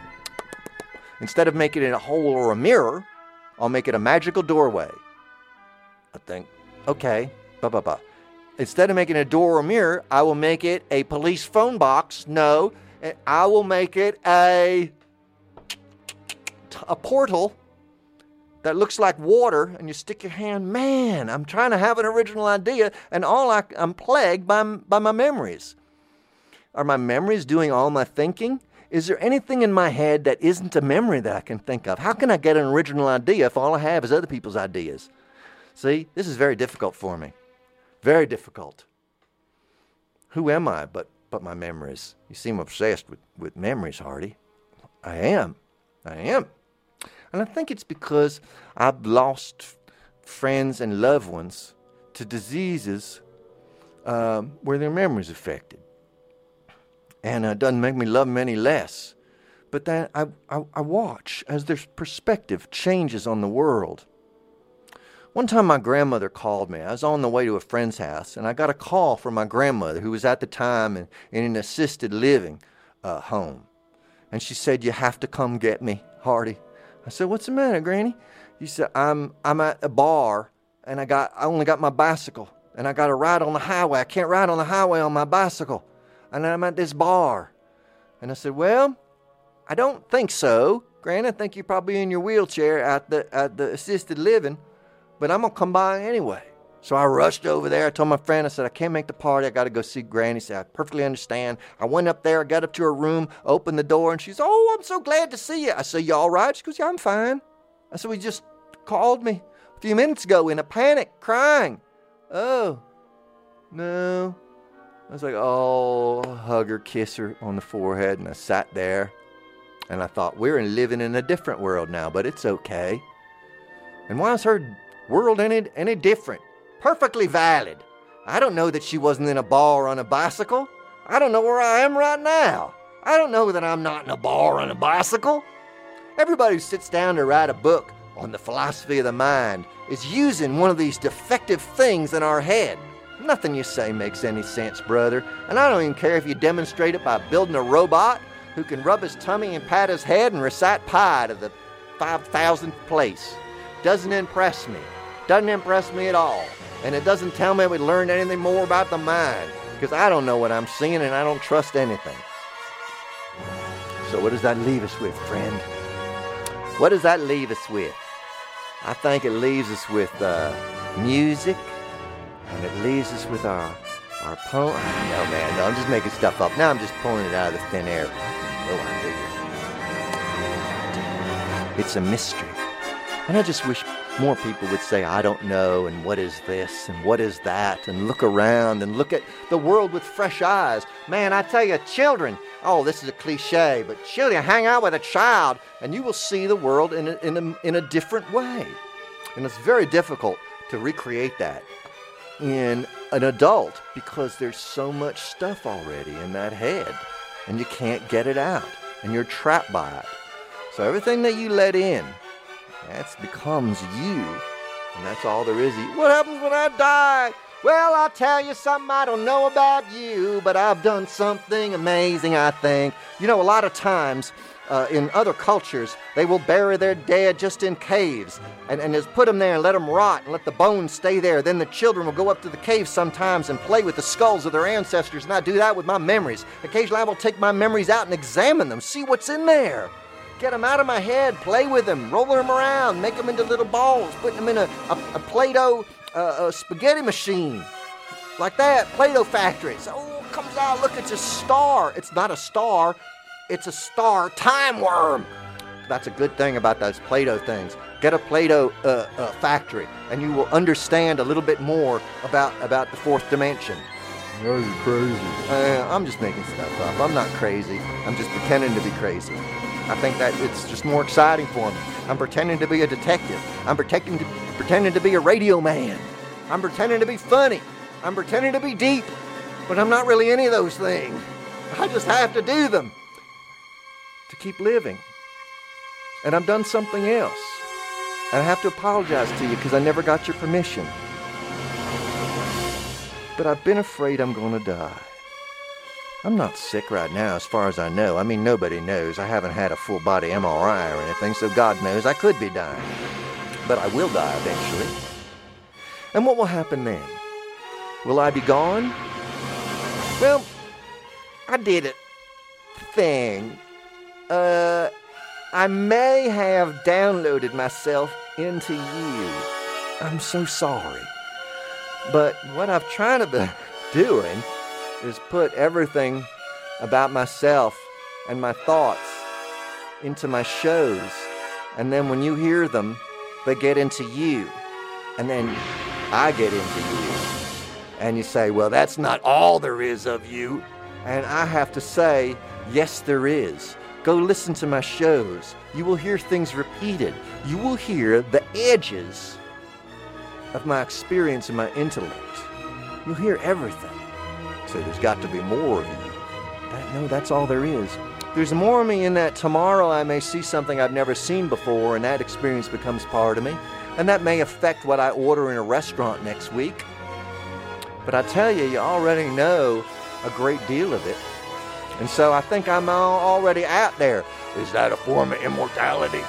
instead of making it a hole or a mirror, I'll make it a magical doorway. I think, okay, Instead of making it a door or a mirror, I will make it a police phone box. No, I will make it a portal that looks like water, and you stick your hand. Man, I'm trying to have an original idea, and I'm plagued by my memories. Are my memories doing all my thinking? Is there anything in my head that isn't a memory that I can think of? How can I get an original idea if all I have is other people's ideas? See, this is very difficult for me. Very difficult. Who am I but my memories? You seem obsessed with memories, Hardy. I am. And I think it's because I've lost friends and loved ones to diseases where their memory's affected. And it doesn't make me love them any less. But then I watch as their perspective changes on the world. One time my grandmother called me. I was on the way to a friend's house, and I got a call from my grandmother, who was at the time in an assisted living home. And she said, you have to come get me, Hardy. I said, what's the matter, Granny? She said, I'm at a bar, and I only got my bicycle, and I got to ride on the highway. I can't ride on the highway on my bicycle. And I'm at this bar. And I said, well, I don't think so, Granny. I think you're probably in your wheelchair at the assisted living. But I'm going to come by anyway. So I rushed over there. I told my friend, I said, I can't make the party. I got to go see Granny. He said, I perfectly understand. I went up there. I got up to her room, opened the door, and she's, oh, I'm so glad to see you. I said, you all right? She goes, yeah, I'm fine. I said, we just called me a few minutes ago in a panic, crying. Oh, no. I was like, oh, I'll hug her, kiss her on the forehead, and I sat there. And I thought, we're living in a different world now, but it's okay. And why is her world any different? Perfectly valid. I don't know that she wasn't in a bar on a bicycle. I don't know where I am right now. I don't know that I'm not in a bar on a bicycle. Everybody who sits down to write a book on the philosophy of the mind is using one of these defective things in our head. Nothing you say makes any sense, brother. And I don't even care if you demonstrate it by building a robot who can rub his tummy and pat his head and recite pi to the 5,000th place. Doesn't impress me. Doesn't impress me at all. And it doesn't tell me we learned anything more about the mind, because I don't know what I'm seeing and I don't trust anything. So what does that leave us with, friend? What does that leave us with? I think it leaves us with music, and it leaves us with our poem. No, man, no, I'm just making stuff up. Now I'm just pulling it out of the thin air. No idea. It's a mystery. And I just wish more people would say, I don't know, and what is this, and what is that, and look around and look at the world with fresh eyes. Man, I tell you, children, oh, this is a cliche, but children, hang out with a child, and you will see the world in a different way. And it's very difficult to recreate that in an adult because there's so much stuff already in that head, and you can't get it out, and you're trapped by it. So everything that you let in, that becomes you, and that's all there is. What happens when I die? Well, I'll tell you something I don't know about you, but I've done something amazing, I think. You know, a lot of times in other cultures, they will bury their dead just in caves and just put them there and let them rot and let the bones stay there. Then the children will go up to the cave sometimes and play with the skulls of their ancestors, and I do that with my memories. Occasionally I will take my memories out and examine them, see what's in there. Get them out of my head, play with them, roll them around, make them into little balls, put them in a Play-Doh spaghetti machine. Like that, Play-Doh factory. So, it comes out, look, it's a star. It's not a star, it's a star time worm. That's a good thing about those Play-Doh things. Get a Play-Doh factory, and you will understand a little bit more about the fourth dimension. Oh, you're crazy. I'm just making stuff up. I'm not crazy. I'm just pretending to be crazy. I think that it's just more exciting for me. I'm pretending to be a detective. I'm pretending to be a radio man. I'm pretending to be funny. I'm pretending to be deep. But I'm not really any of those things. I just have to do them to keep living. And I've done something else. And I have to apologize to you because I never got your permission. But I've been afraid I'm going to die. I'm not sick right now as far as I know. I mean, nobody knows. I haven't had a full-body MRI or anything, so God knows I could be dying. But I will die eventually. And what will happen then? Will I be gone? Well, I did a thing. I may have downloaded myself into you. I'm so sorry. But what I've tried to be doing is put everything about myself and my thoughts into my shows. And then when you hear them, they get into you. And then I get into you. And you say, well, that's not all there is of you. And I have to say, yes, there is. Go listen to my shows. You will hear things repeated. You will hear the edges of my experience and my intellect. You'll hear everything. So there's got to be more of you. No, that's all there is. There's more of me in that tomorrow I may see something I've never seen before, and that experience becomes part of me. And that may affect what I order in a restaurant next week. But I tell you, you already know a great deal of it. And so I think I'm already out there. Is that a form of immortality?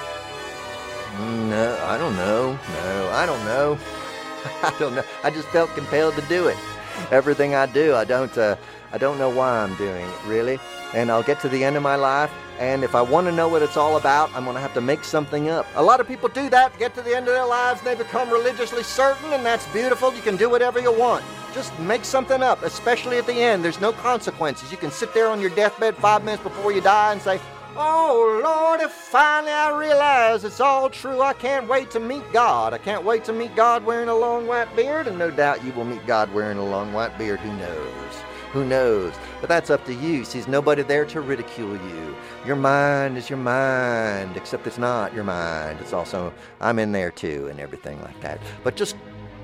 No, I don't know. I don't know. I just felt compelled to do it. Everything I do, I don't know why I'm doing it, really. And I'll get to the end of my life, and if I want to know what it's all about, I'm going to have to make something up. A lot of people do that, get to the end of their lives, and they become religiously certain, and that's beautiful. You can do whatever you want. Just make something up, especially at the end. There's no consequences. You can sit there on your deathbed 5 minutes before you die and say, oh, Lord, if finally I realize it's all true, I can't wait to meet God. I can't wait to meet God wearing a long white beard, and no doubt you will meet God wearing a long white beard. Who knows? Who knows? But that's up to you. See, there's nobody there to ridicule you. Your mind is your mind, except it's not your mind. It's also, I'm in there too, and everything like that. But just,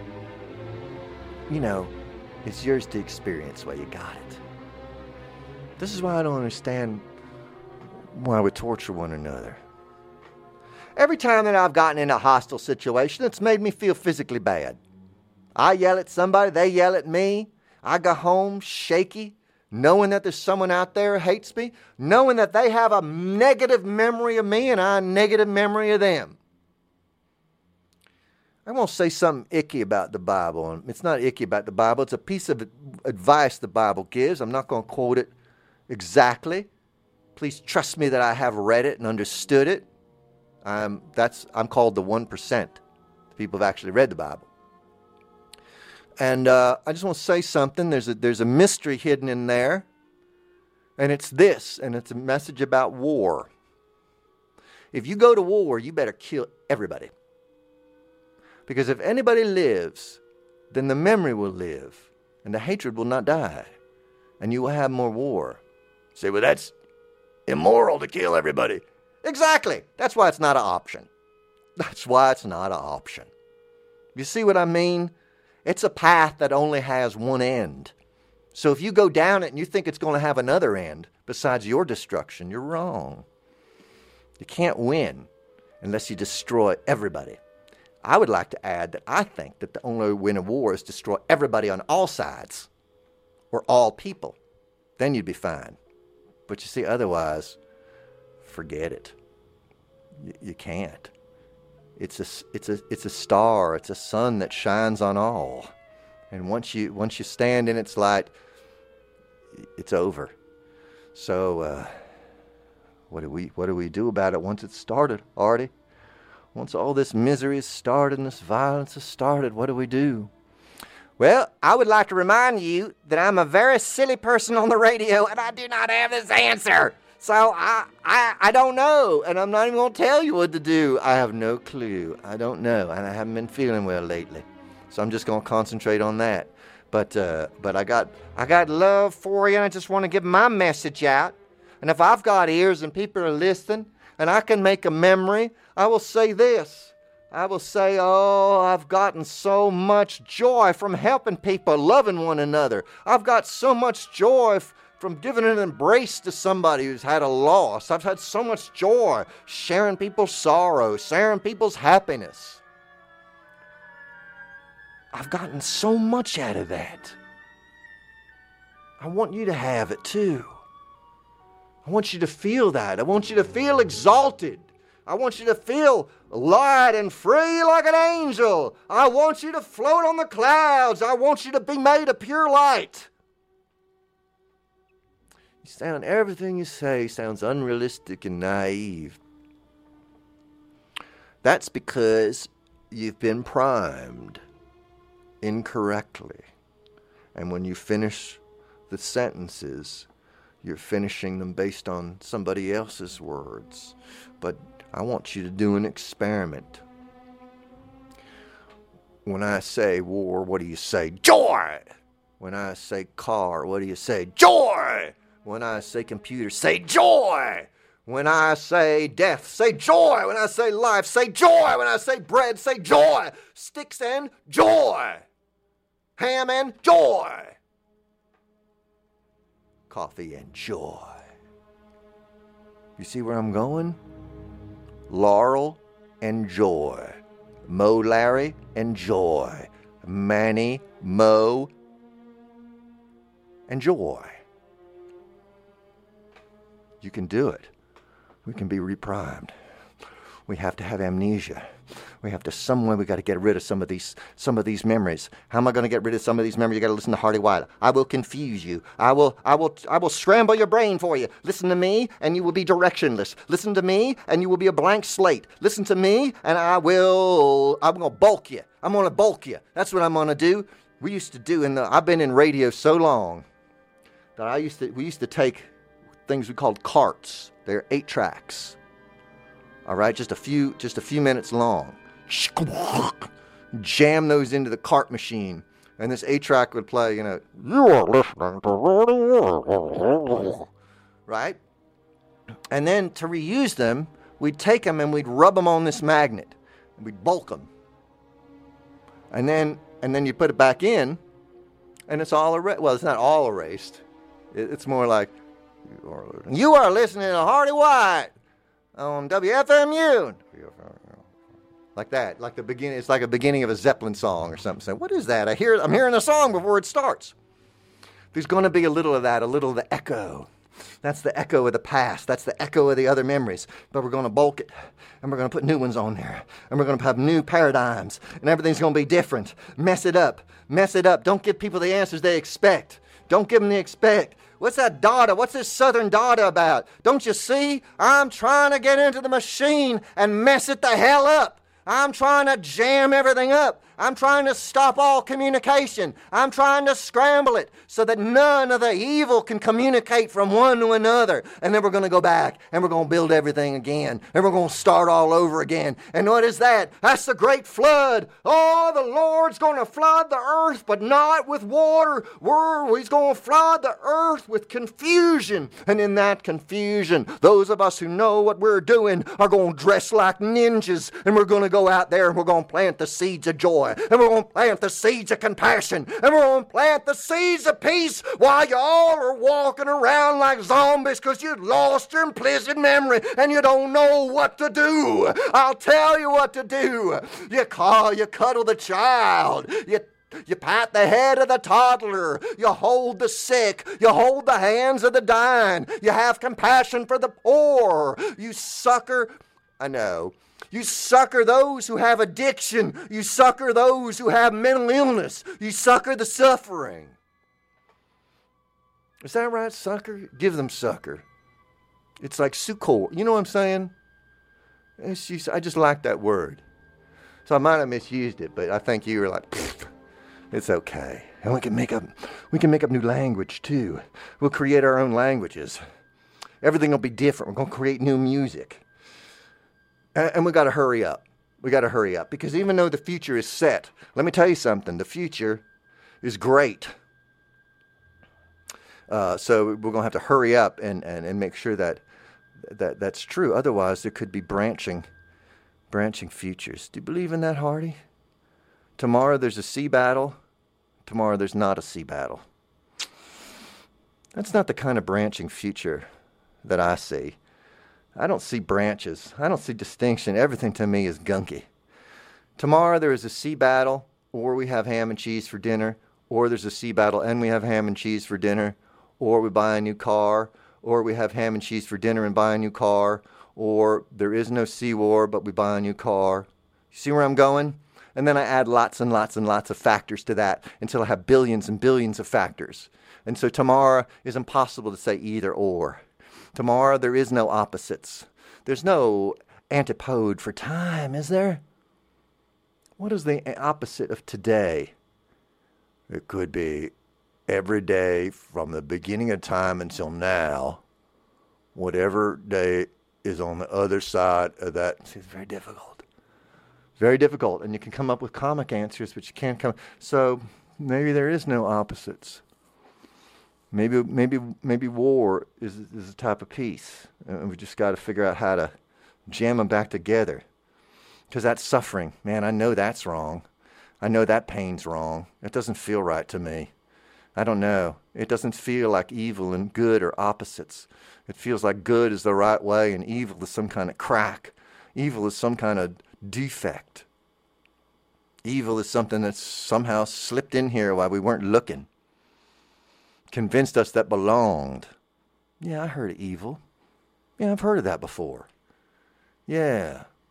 it's yours to experience while you got it. This is why I don't understand why we torture one another. Every time that I've gotten in a hostile situation, it's made me feel physically bad. I yell at somebody, they yell at me. I go home shaky, knowing that there's someone out there who hates me, knowing that they have a negative memory of me and I a negative memory of them. I won't say something icky about the Bible. It's not icky about the Bible. It's a piece of advice the Bible gives. I'm not going to quote it exactly. Please trust me that I have read it and understood it. I'm called the 1%. The people have actually read the Bible. And I just want to say something. There's a mystery hidden in there. And it's this. And it's a message about war. If you go to war, you better kill everybody. Because if anybody lives, then the memory will live. And the hatred will not die. And you will have more war. Say, well, that's immoral to kill everybody. Exactly. That's why it's not an option. That's why it's not an option. You see what I mean? It's a path that only has one end. So if you go down it and you think it's going to have another end besides your destruction, you're wrong. You can't win unless you destroy everybody. I would like to add that I think that the only way to win a war is destroy everybody on all sides or all people. Then you'd be fine. But you see, otherwise, forget it. You can't. It's a star. It's a sun that shines on all. And once you stand in its light, it's over. So what do we do about it once it's started, Artie? Once all this misery has started and this violence has started, what do we do? Well, I would like to remind you that I'm a very silly person on the radio and I do not have this answer. So I don't know, and I'm not even going to tell you what to do. I have no clue. I don't know, and I haven't been feeling well lately. So I'm just going to concentrate on that. But I got love for you, and I just want to give my message out. And if I've got ears and people are listening, and I can make a memory, I will say this. I will say, oh, I've gotten so much joy from helping people, loving one another. I've got so much joy from giving an embrace to somebody who's had a loss. I've had so much joy sharing people's sorrow, sharing people's happiness. I've gotten so much out of that. I want you to have it too. I want you to feel that. I want you to feel exalted. I want you to feel light and free like an angel. I want you to float on the clouds. I want you to be made of pure light. Everything you say sounds unrealistic and naive. That's because you've been primed incorrectly. And when you finish the sentences, you're finishing them based on somebody else's words. But I want you to do an experiment. When I say war, what do you say? Joy! When I say car, what do you say? Joy! When I say computer, say joy. When I say death, say joy. When I say life, say joy. When I say bread, say joy. Sticks and joy. Ham and joy. Coffee and joy. You see where I'm going? Laurel and joy. Mo Larry and joy. Manny, Mo, and joy. You can do it. We can be reprimed. We have to have amnesia. We have to some way. We got to get rid of some of these memories. How am I going to get rid of some of these memories? You got to listen to Hardy White. I will confuse you. I will scramble your brain for you. Listen to me, and you will be directionless. Listen to me, and you will be a blank slate. Listen to me, and I'm going to bulk you. I'm going to bulk you. That's what I'm going to do. We used to do I've been in radio so long that we used to take things we called carts. They're 8 tracks. All right, just a few minutes long. Jam those into the cart machine, and this 8-track would play. You are listening to radio, right? And then to reuse them, we'd take them and we'd rub them on this magnet, and we'd bulk them. And then you put it back in, and it's all erased. Well, it's not all erased. It's more like you are listening to Hardy White on WFMU. Like that, like the beginning. It's like a beginning of a Zeppelin song or something. So what is that? I'm hearing a song before it starts. There's going to be a little of that, a little of the echo. That's the echo of the past. That's the echo of the other memories. But we're going to bulk it, and we're going to put new ones on there, and we're going to have new paradigms, and everything's going to be different. Mess it up. Mess it up. Don't give people the answers they expect. Don't give them the expect. What's that data? What's this Southern data about? Don't you see? I'm trying to get into the machine and mess it the hell up. I'm trying to jam everything up. I'm trying to stop all communication. I'm trying to scramble it so that none of the evil can communicate from one to another. And then we're going to go back and we're going to build everything again. And we're going to start all over again. And what is that? That's the great flood. Oh, the Lord's going to flood the earth, but not with water. He's going to flood the earth with confusion. And in that confusion, those of us who know what we're doing are going to dress like ninjas. And we're going to go out there and we're going to plant the seeds of joy. And we're going to plant the seeds of compassion. And we're going to plant the seeds of peace while you all are walking around like zombies because you lost your implicit memory and you don't know what to do. I'll tell you what to do. You cuddle the child. You pat the head of the toddler. You hold the sick. You hold the hands of the dying. You have compassion for the poor. You succor those who have addiction. You succor those who have mental illness. You succor the suffering. Is that right, succor? Give them succor. It's like succor. You know what I'm saying? I just like that word. So I might have misused it, but I think you were like, it's okay. And we can make up new language too. We'll create our own languages. Everything will be different. We're going to create new music. And we got to hurry up. We got to hurry up because even though the future is set, let me tell you something. The future is great. So we're going to have to hurry up and make sure that's true. Otherwise, there could be branching futures. Do you believe in that, Hardy? Tomorrow there's a sea battle. Tomorrow there's not a sea battle. That's not the kind of branching future that I see. I don't see branches. I don't see distinction. Everything to me is gunky. Tomorrow there is a sea battle, or we have ham and cheese for dinner, or there's a sea battle and we have ham and cheese for dinner, or we buy a new car, or we have ham and cheese for dinner and buy a new car, or there is no sea war, but we buy a new car. You see where I'm going? And then I add lots and lots and lots of factors to that until I have billions and billions of factors. And so tomorrow is impossible to say either or. Tomorrow there is no opposites. There's no antipode for time, is there? What is the opposite of today? It could be every day from the beginning of time until now. Whatever day is on the other side of that. It's very difficult. Very difficult. And you can come up with comic answers, but you can't come. So maybe there is no opposites. Maybe war is a type of peace. And we just got to figure out how to jam them back together. Because that's suffering. Man, I know that's wrong. I know that pain's wrong. It doesn't feel right to me. I don't know. It doesn't feel like evil and good are opposites. It feels like good is the right way and evil is some kind of crack. Evil is some kind of defect. Evil is something that's somehow slipped in here while we weren't looking. Convinced us that belonged. Yeah, I heard of evil. Yeah, I've heard of that before. Yeah.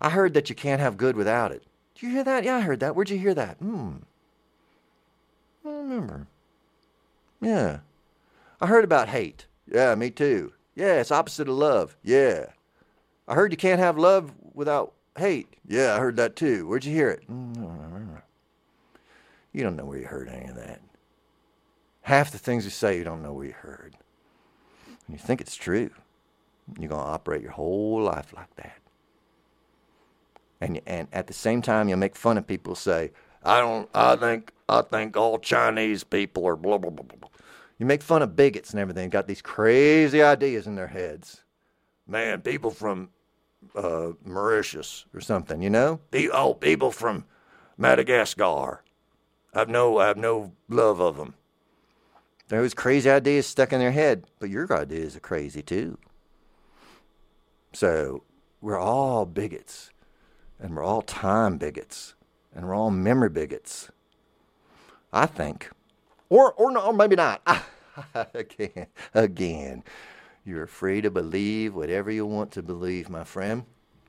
I heard that you can't have good without it. Did you hear that? Yeah, I heard that. Where'd you hear that? I don't remember. Yeah. I heard about hate. Yeah, me too. Yeah, it's opposite of love. Yeah. I heard you can't have love without hate. Yeah, I heard that too. Where'd you hear it? You don't know where you heard any of that. Half the things you say, you don't know where you heard. And you think it's true. You're going to operate your whole life like that. And at the same time, you'll make fun of people who say, I think all Chinese people are blah, blah, blah, blah. You make fun of bigots and everything. Got these crazy ideas in their heads. Man, people from Mauritius or something, you know? People from Madagascar. I have no love of them. There's crazy ideas stuck in their head, but your ideas are crazy too. So we're all bigots, and we're all time bigots, and we're all memory bigots. I think, or no, or maybe not. Again, you're free to believe whatever you want to believe, my friend.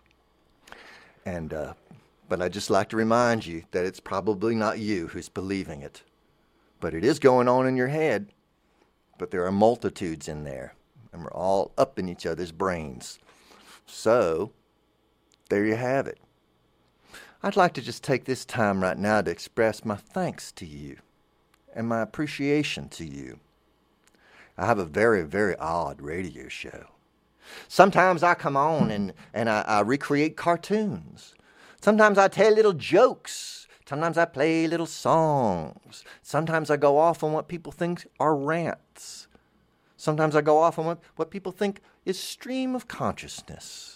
And but I'd just like to remind you that it's probably not you who's believing it. But it is going on in your head. But there are multitudes in there. And we're all up in each other's brains. So, there you have it. I'd like to just take this time right now to express my thanks to you. And my appreciation to you. I have a very, very odd radio show. Sometimes I come on and I recreate cartoons. Sometimes I tell little jokes. Sometimes I play little songs. Sometimes I go off on what people think are rants. Sometimes I go off on what people think is stream of consciousness.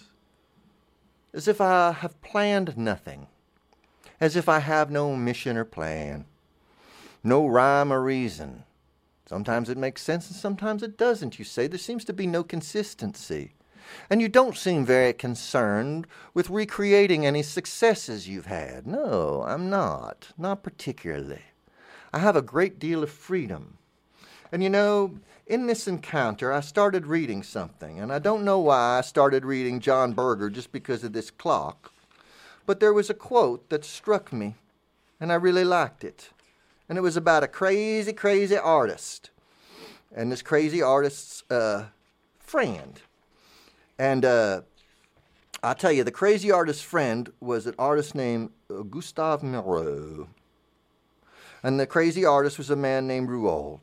As if I have planned nothing. As if I have no mission or plan. No rhyme or reason. Sometimes it makes sense and sometimes it doesn't, you say. There seems to be no consistency. And you don't seem very concerned with recreating any successes you've had. No, I'm not. Not particularly. I have a great deal of freedom. And you know, in this encounter, I started reading something. And I don't know why I started reading John Berger just because of this clock. But there was a quote that struck me. And I really liked it. And it was about a crazy, crazy artist. And this crazy artist's friend. And I'll tell you, the crazy artist's friend was an artist named Gustave Moreau. And the crazy artist was a man named Rouault.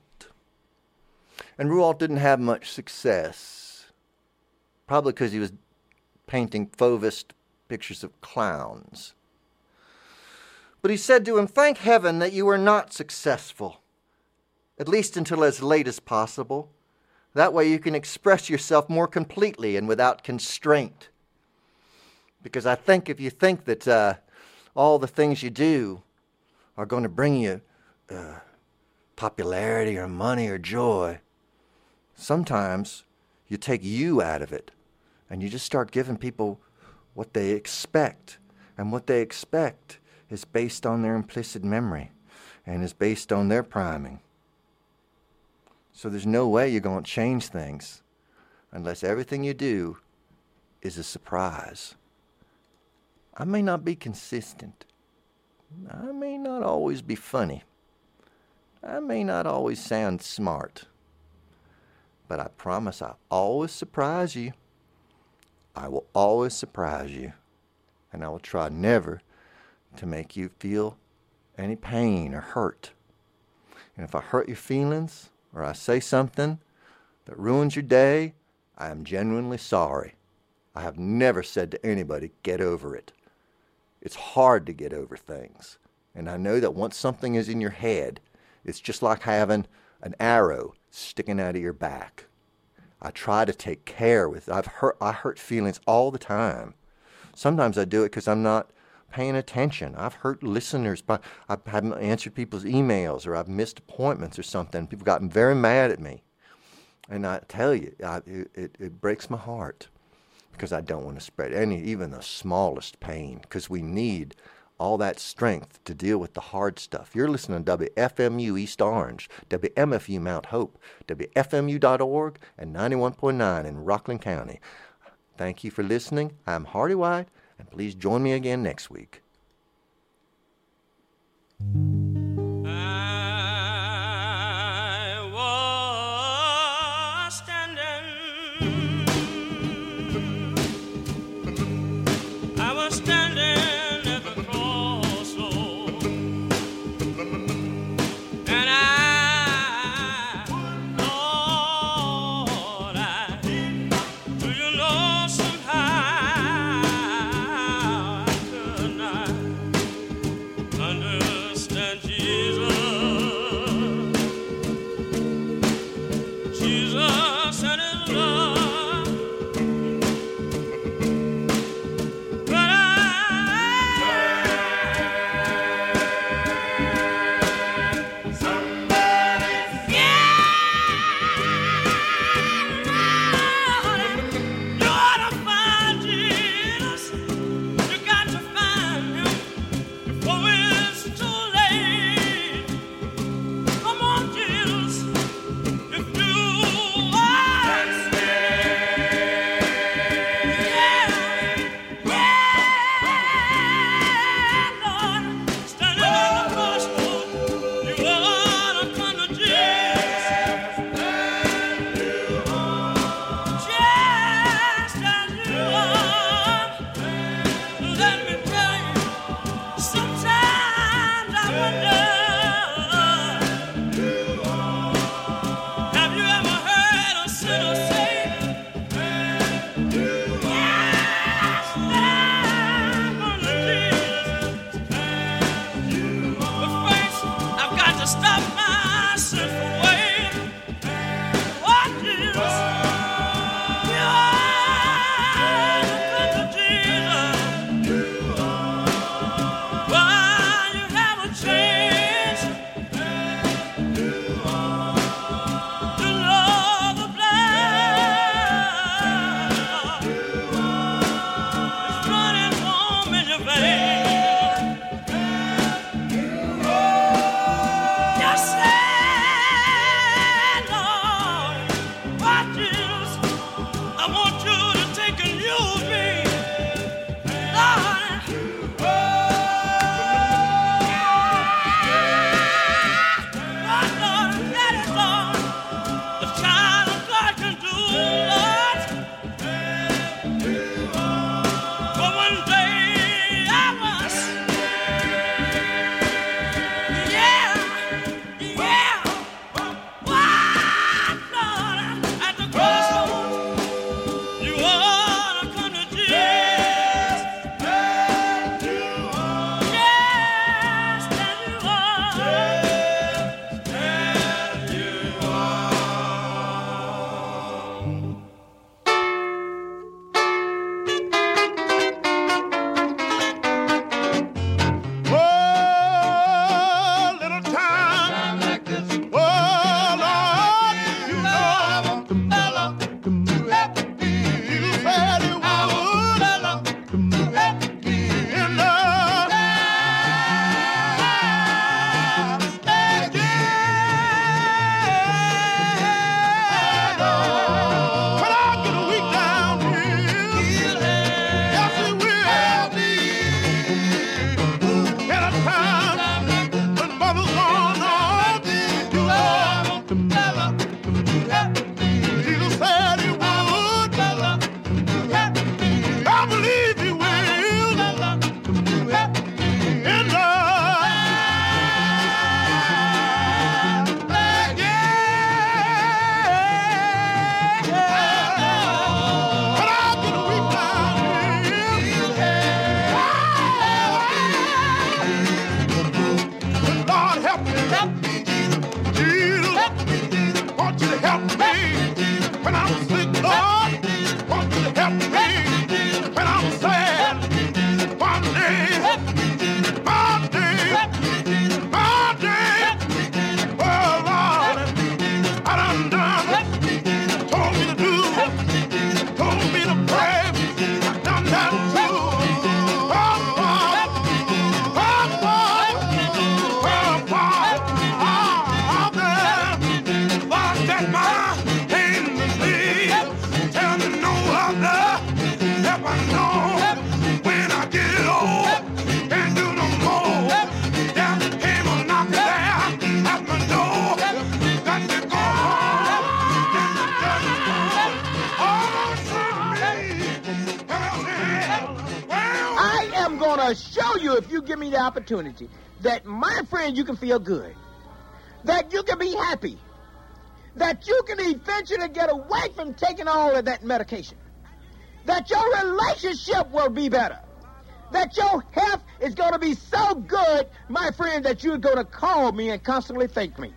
And Rouault didn't have much success. Probably because he was painting Fauvist pictures of clowns. But he said to him, "Thank heaven that you were not successful, at least until as late as possible. That way you can express yourself more completely and without constraint. Because I think if you think that all the things you do are going to bring you popularity or money or joy, sometimes you take you out of it and you just start giving people what they expect. And what they expect is based on their implicit memory and is based on their priming. So there's no way you're going to change things unless everything you do is a surprise. I may not be consistent. I may not always be funny. I may not always sound smart. But I promise I'll always surprise you. I will always surprise you. And I will try never to make you feel any pain or hurt. And if I hurt your feelings, or I say something that ruins your day, I am genuinely sorry. I have never said to anybody, get over it. It's hard to get over things. And I know that once something is in your head, it's just like having an arrow sticking out of your back. I try to take care with it. I hurt feelings all the time. Sometimes I do it because I'm not paying attention. I've hurt listeners, but I haven't answered people's emails, or I've missed appointments or something. People gotten very mad at me. And I tell you, it breaks my heart because I don't want to spread even the smallest pain, because we need all that strength to deal with the hard stuff. You're listening to WFMU East Orange, WMFU Mount Hope, WFMU.org, and 91.9 in Rockland County. Thank you for listening. I'm Hardy White, And please join me again next week. Understand show you, if you give me the opportunity, that, my friend, you can feel good, that you can be happy, that you can eventually get away from taking all of that medication, that your relationship will be better, that your health is going to be so good, my friend, that you're going to call me and constantly thank me.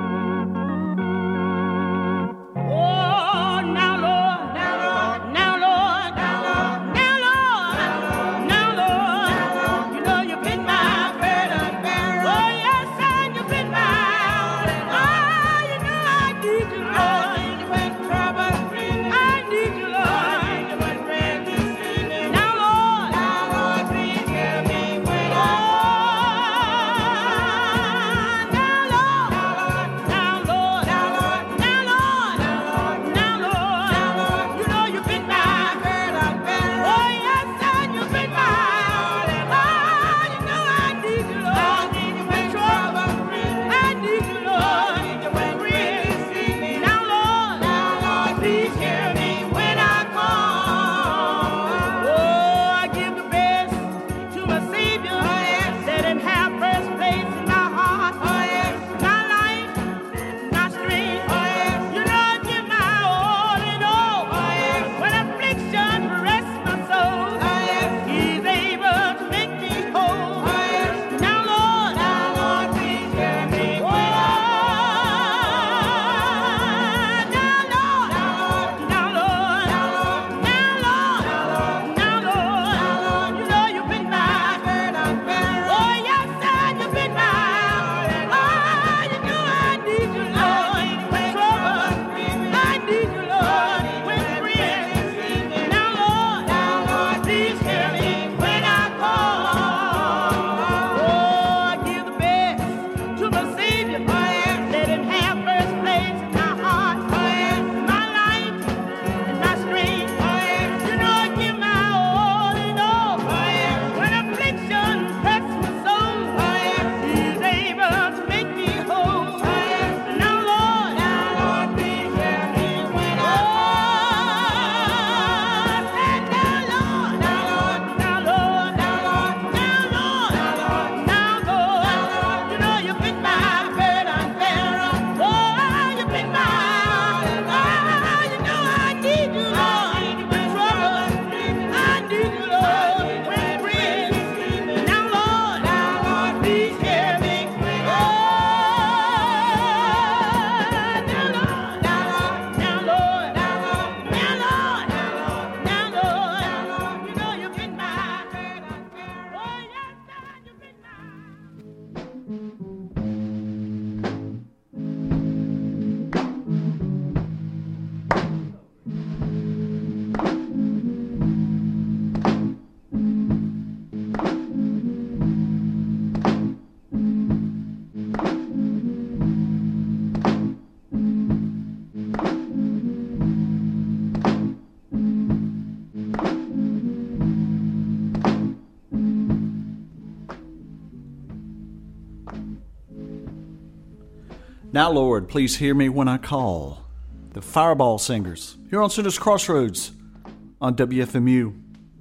Now, Lord, please hear me when I call. The Fireball Singers, here on Sooners Crossroads on WFMU.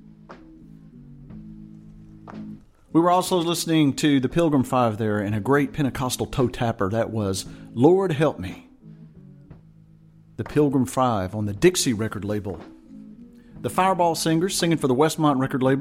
We were also listening to the Pilgrim Five there and a great Pentecostal toe tapper. That was Lord Help Me. The Pilgrim Five on the Dixie record label. The Fireball Singers singing for the Westmont record label.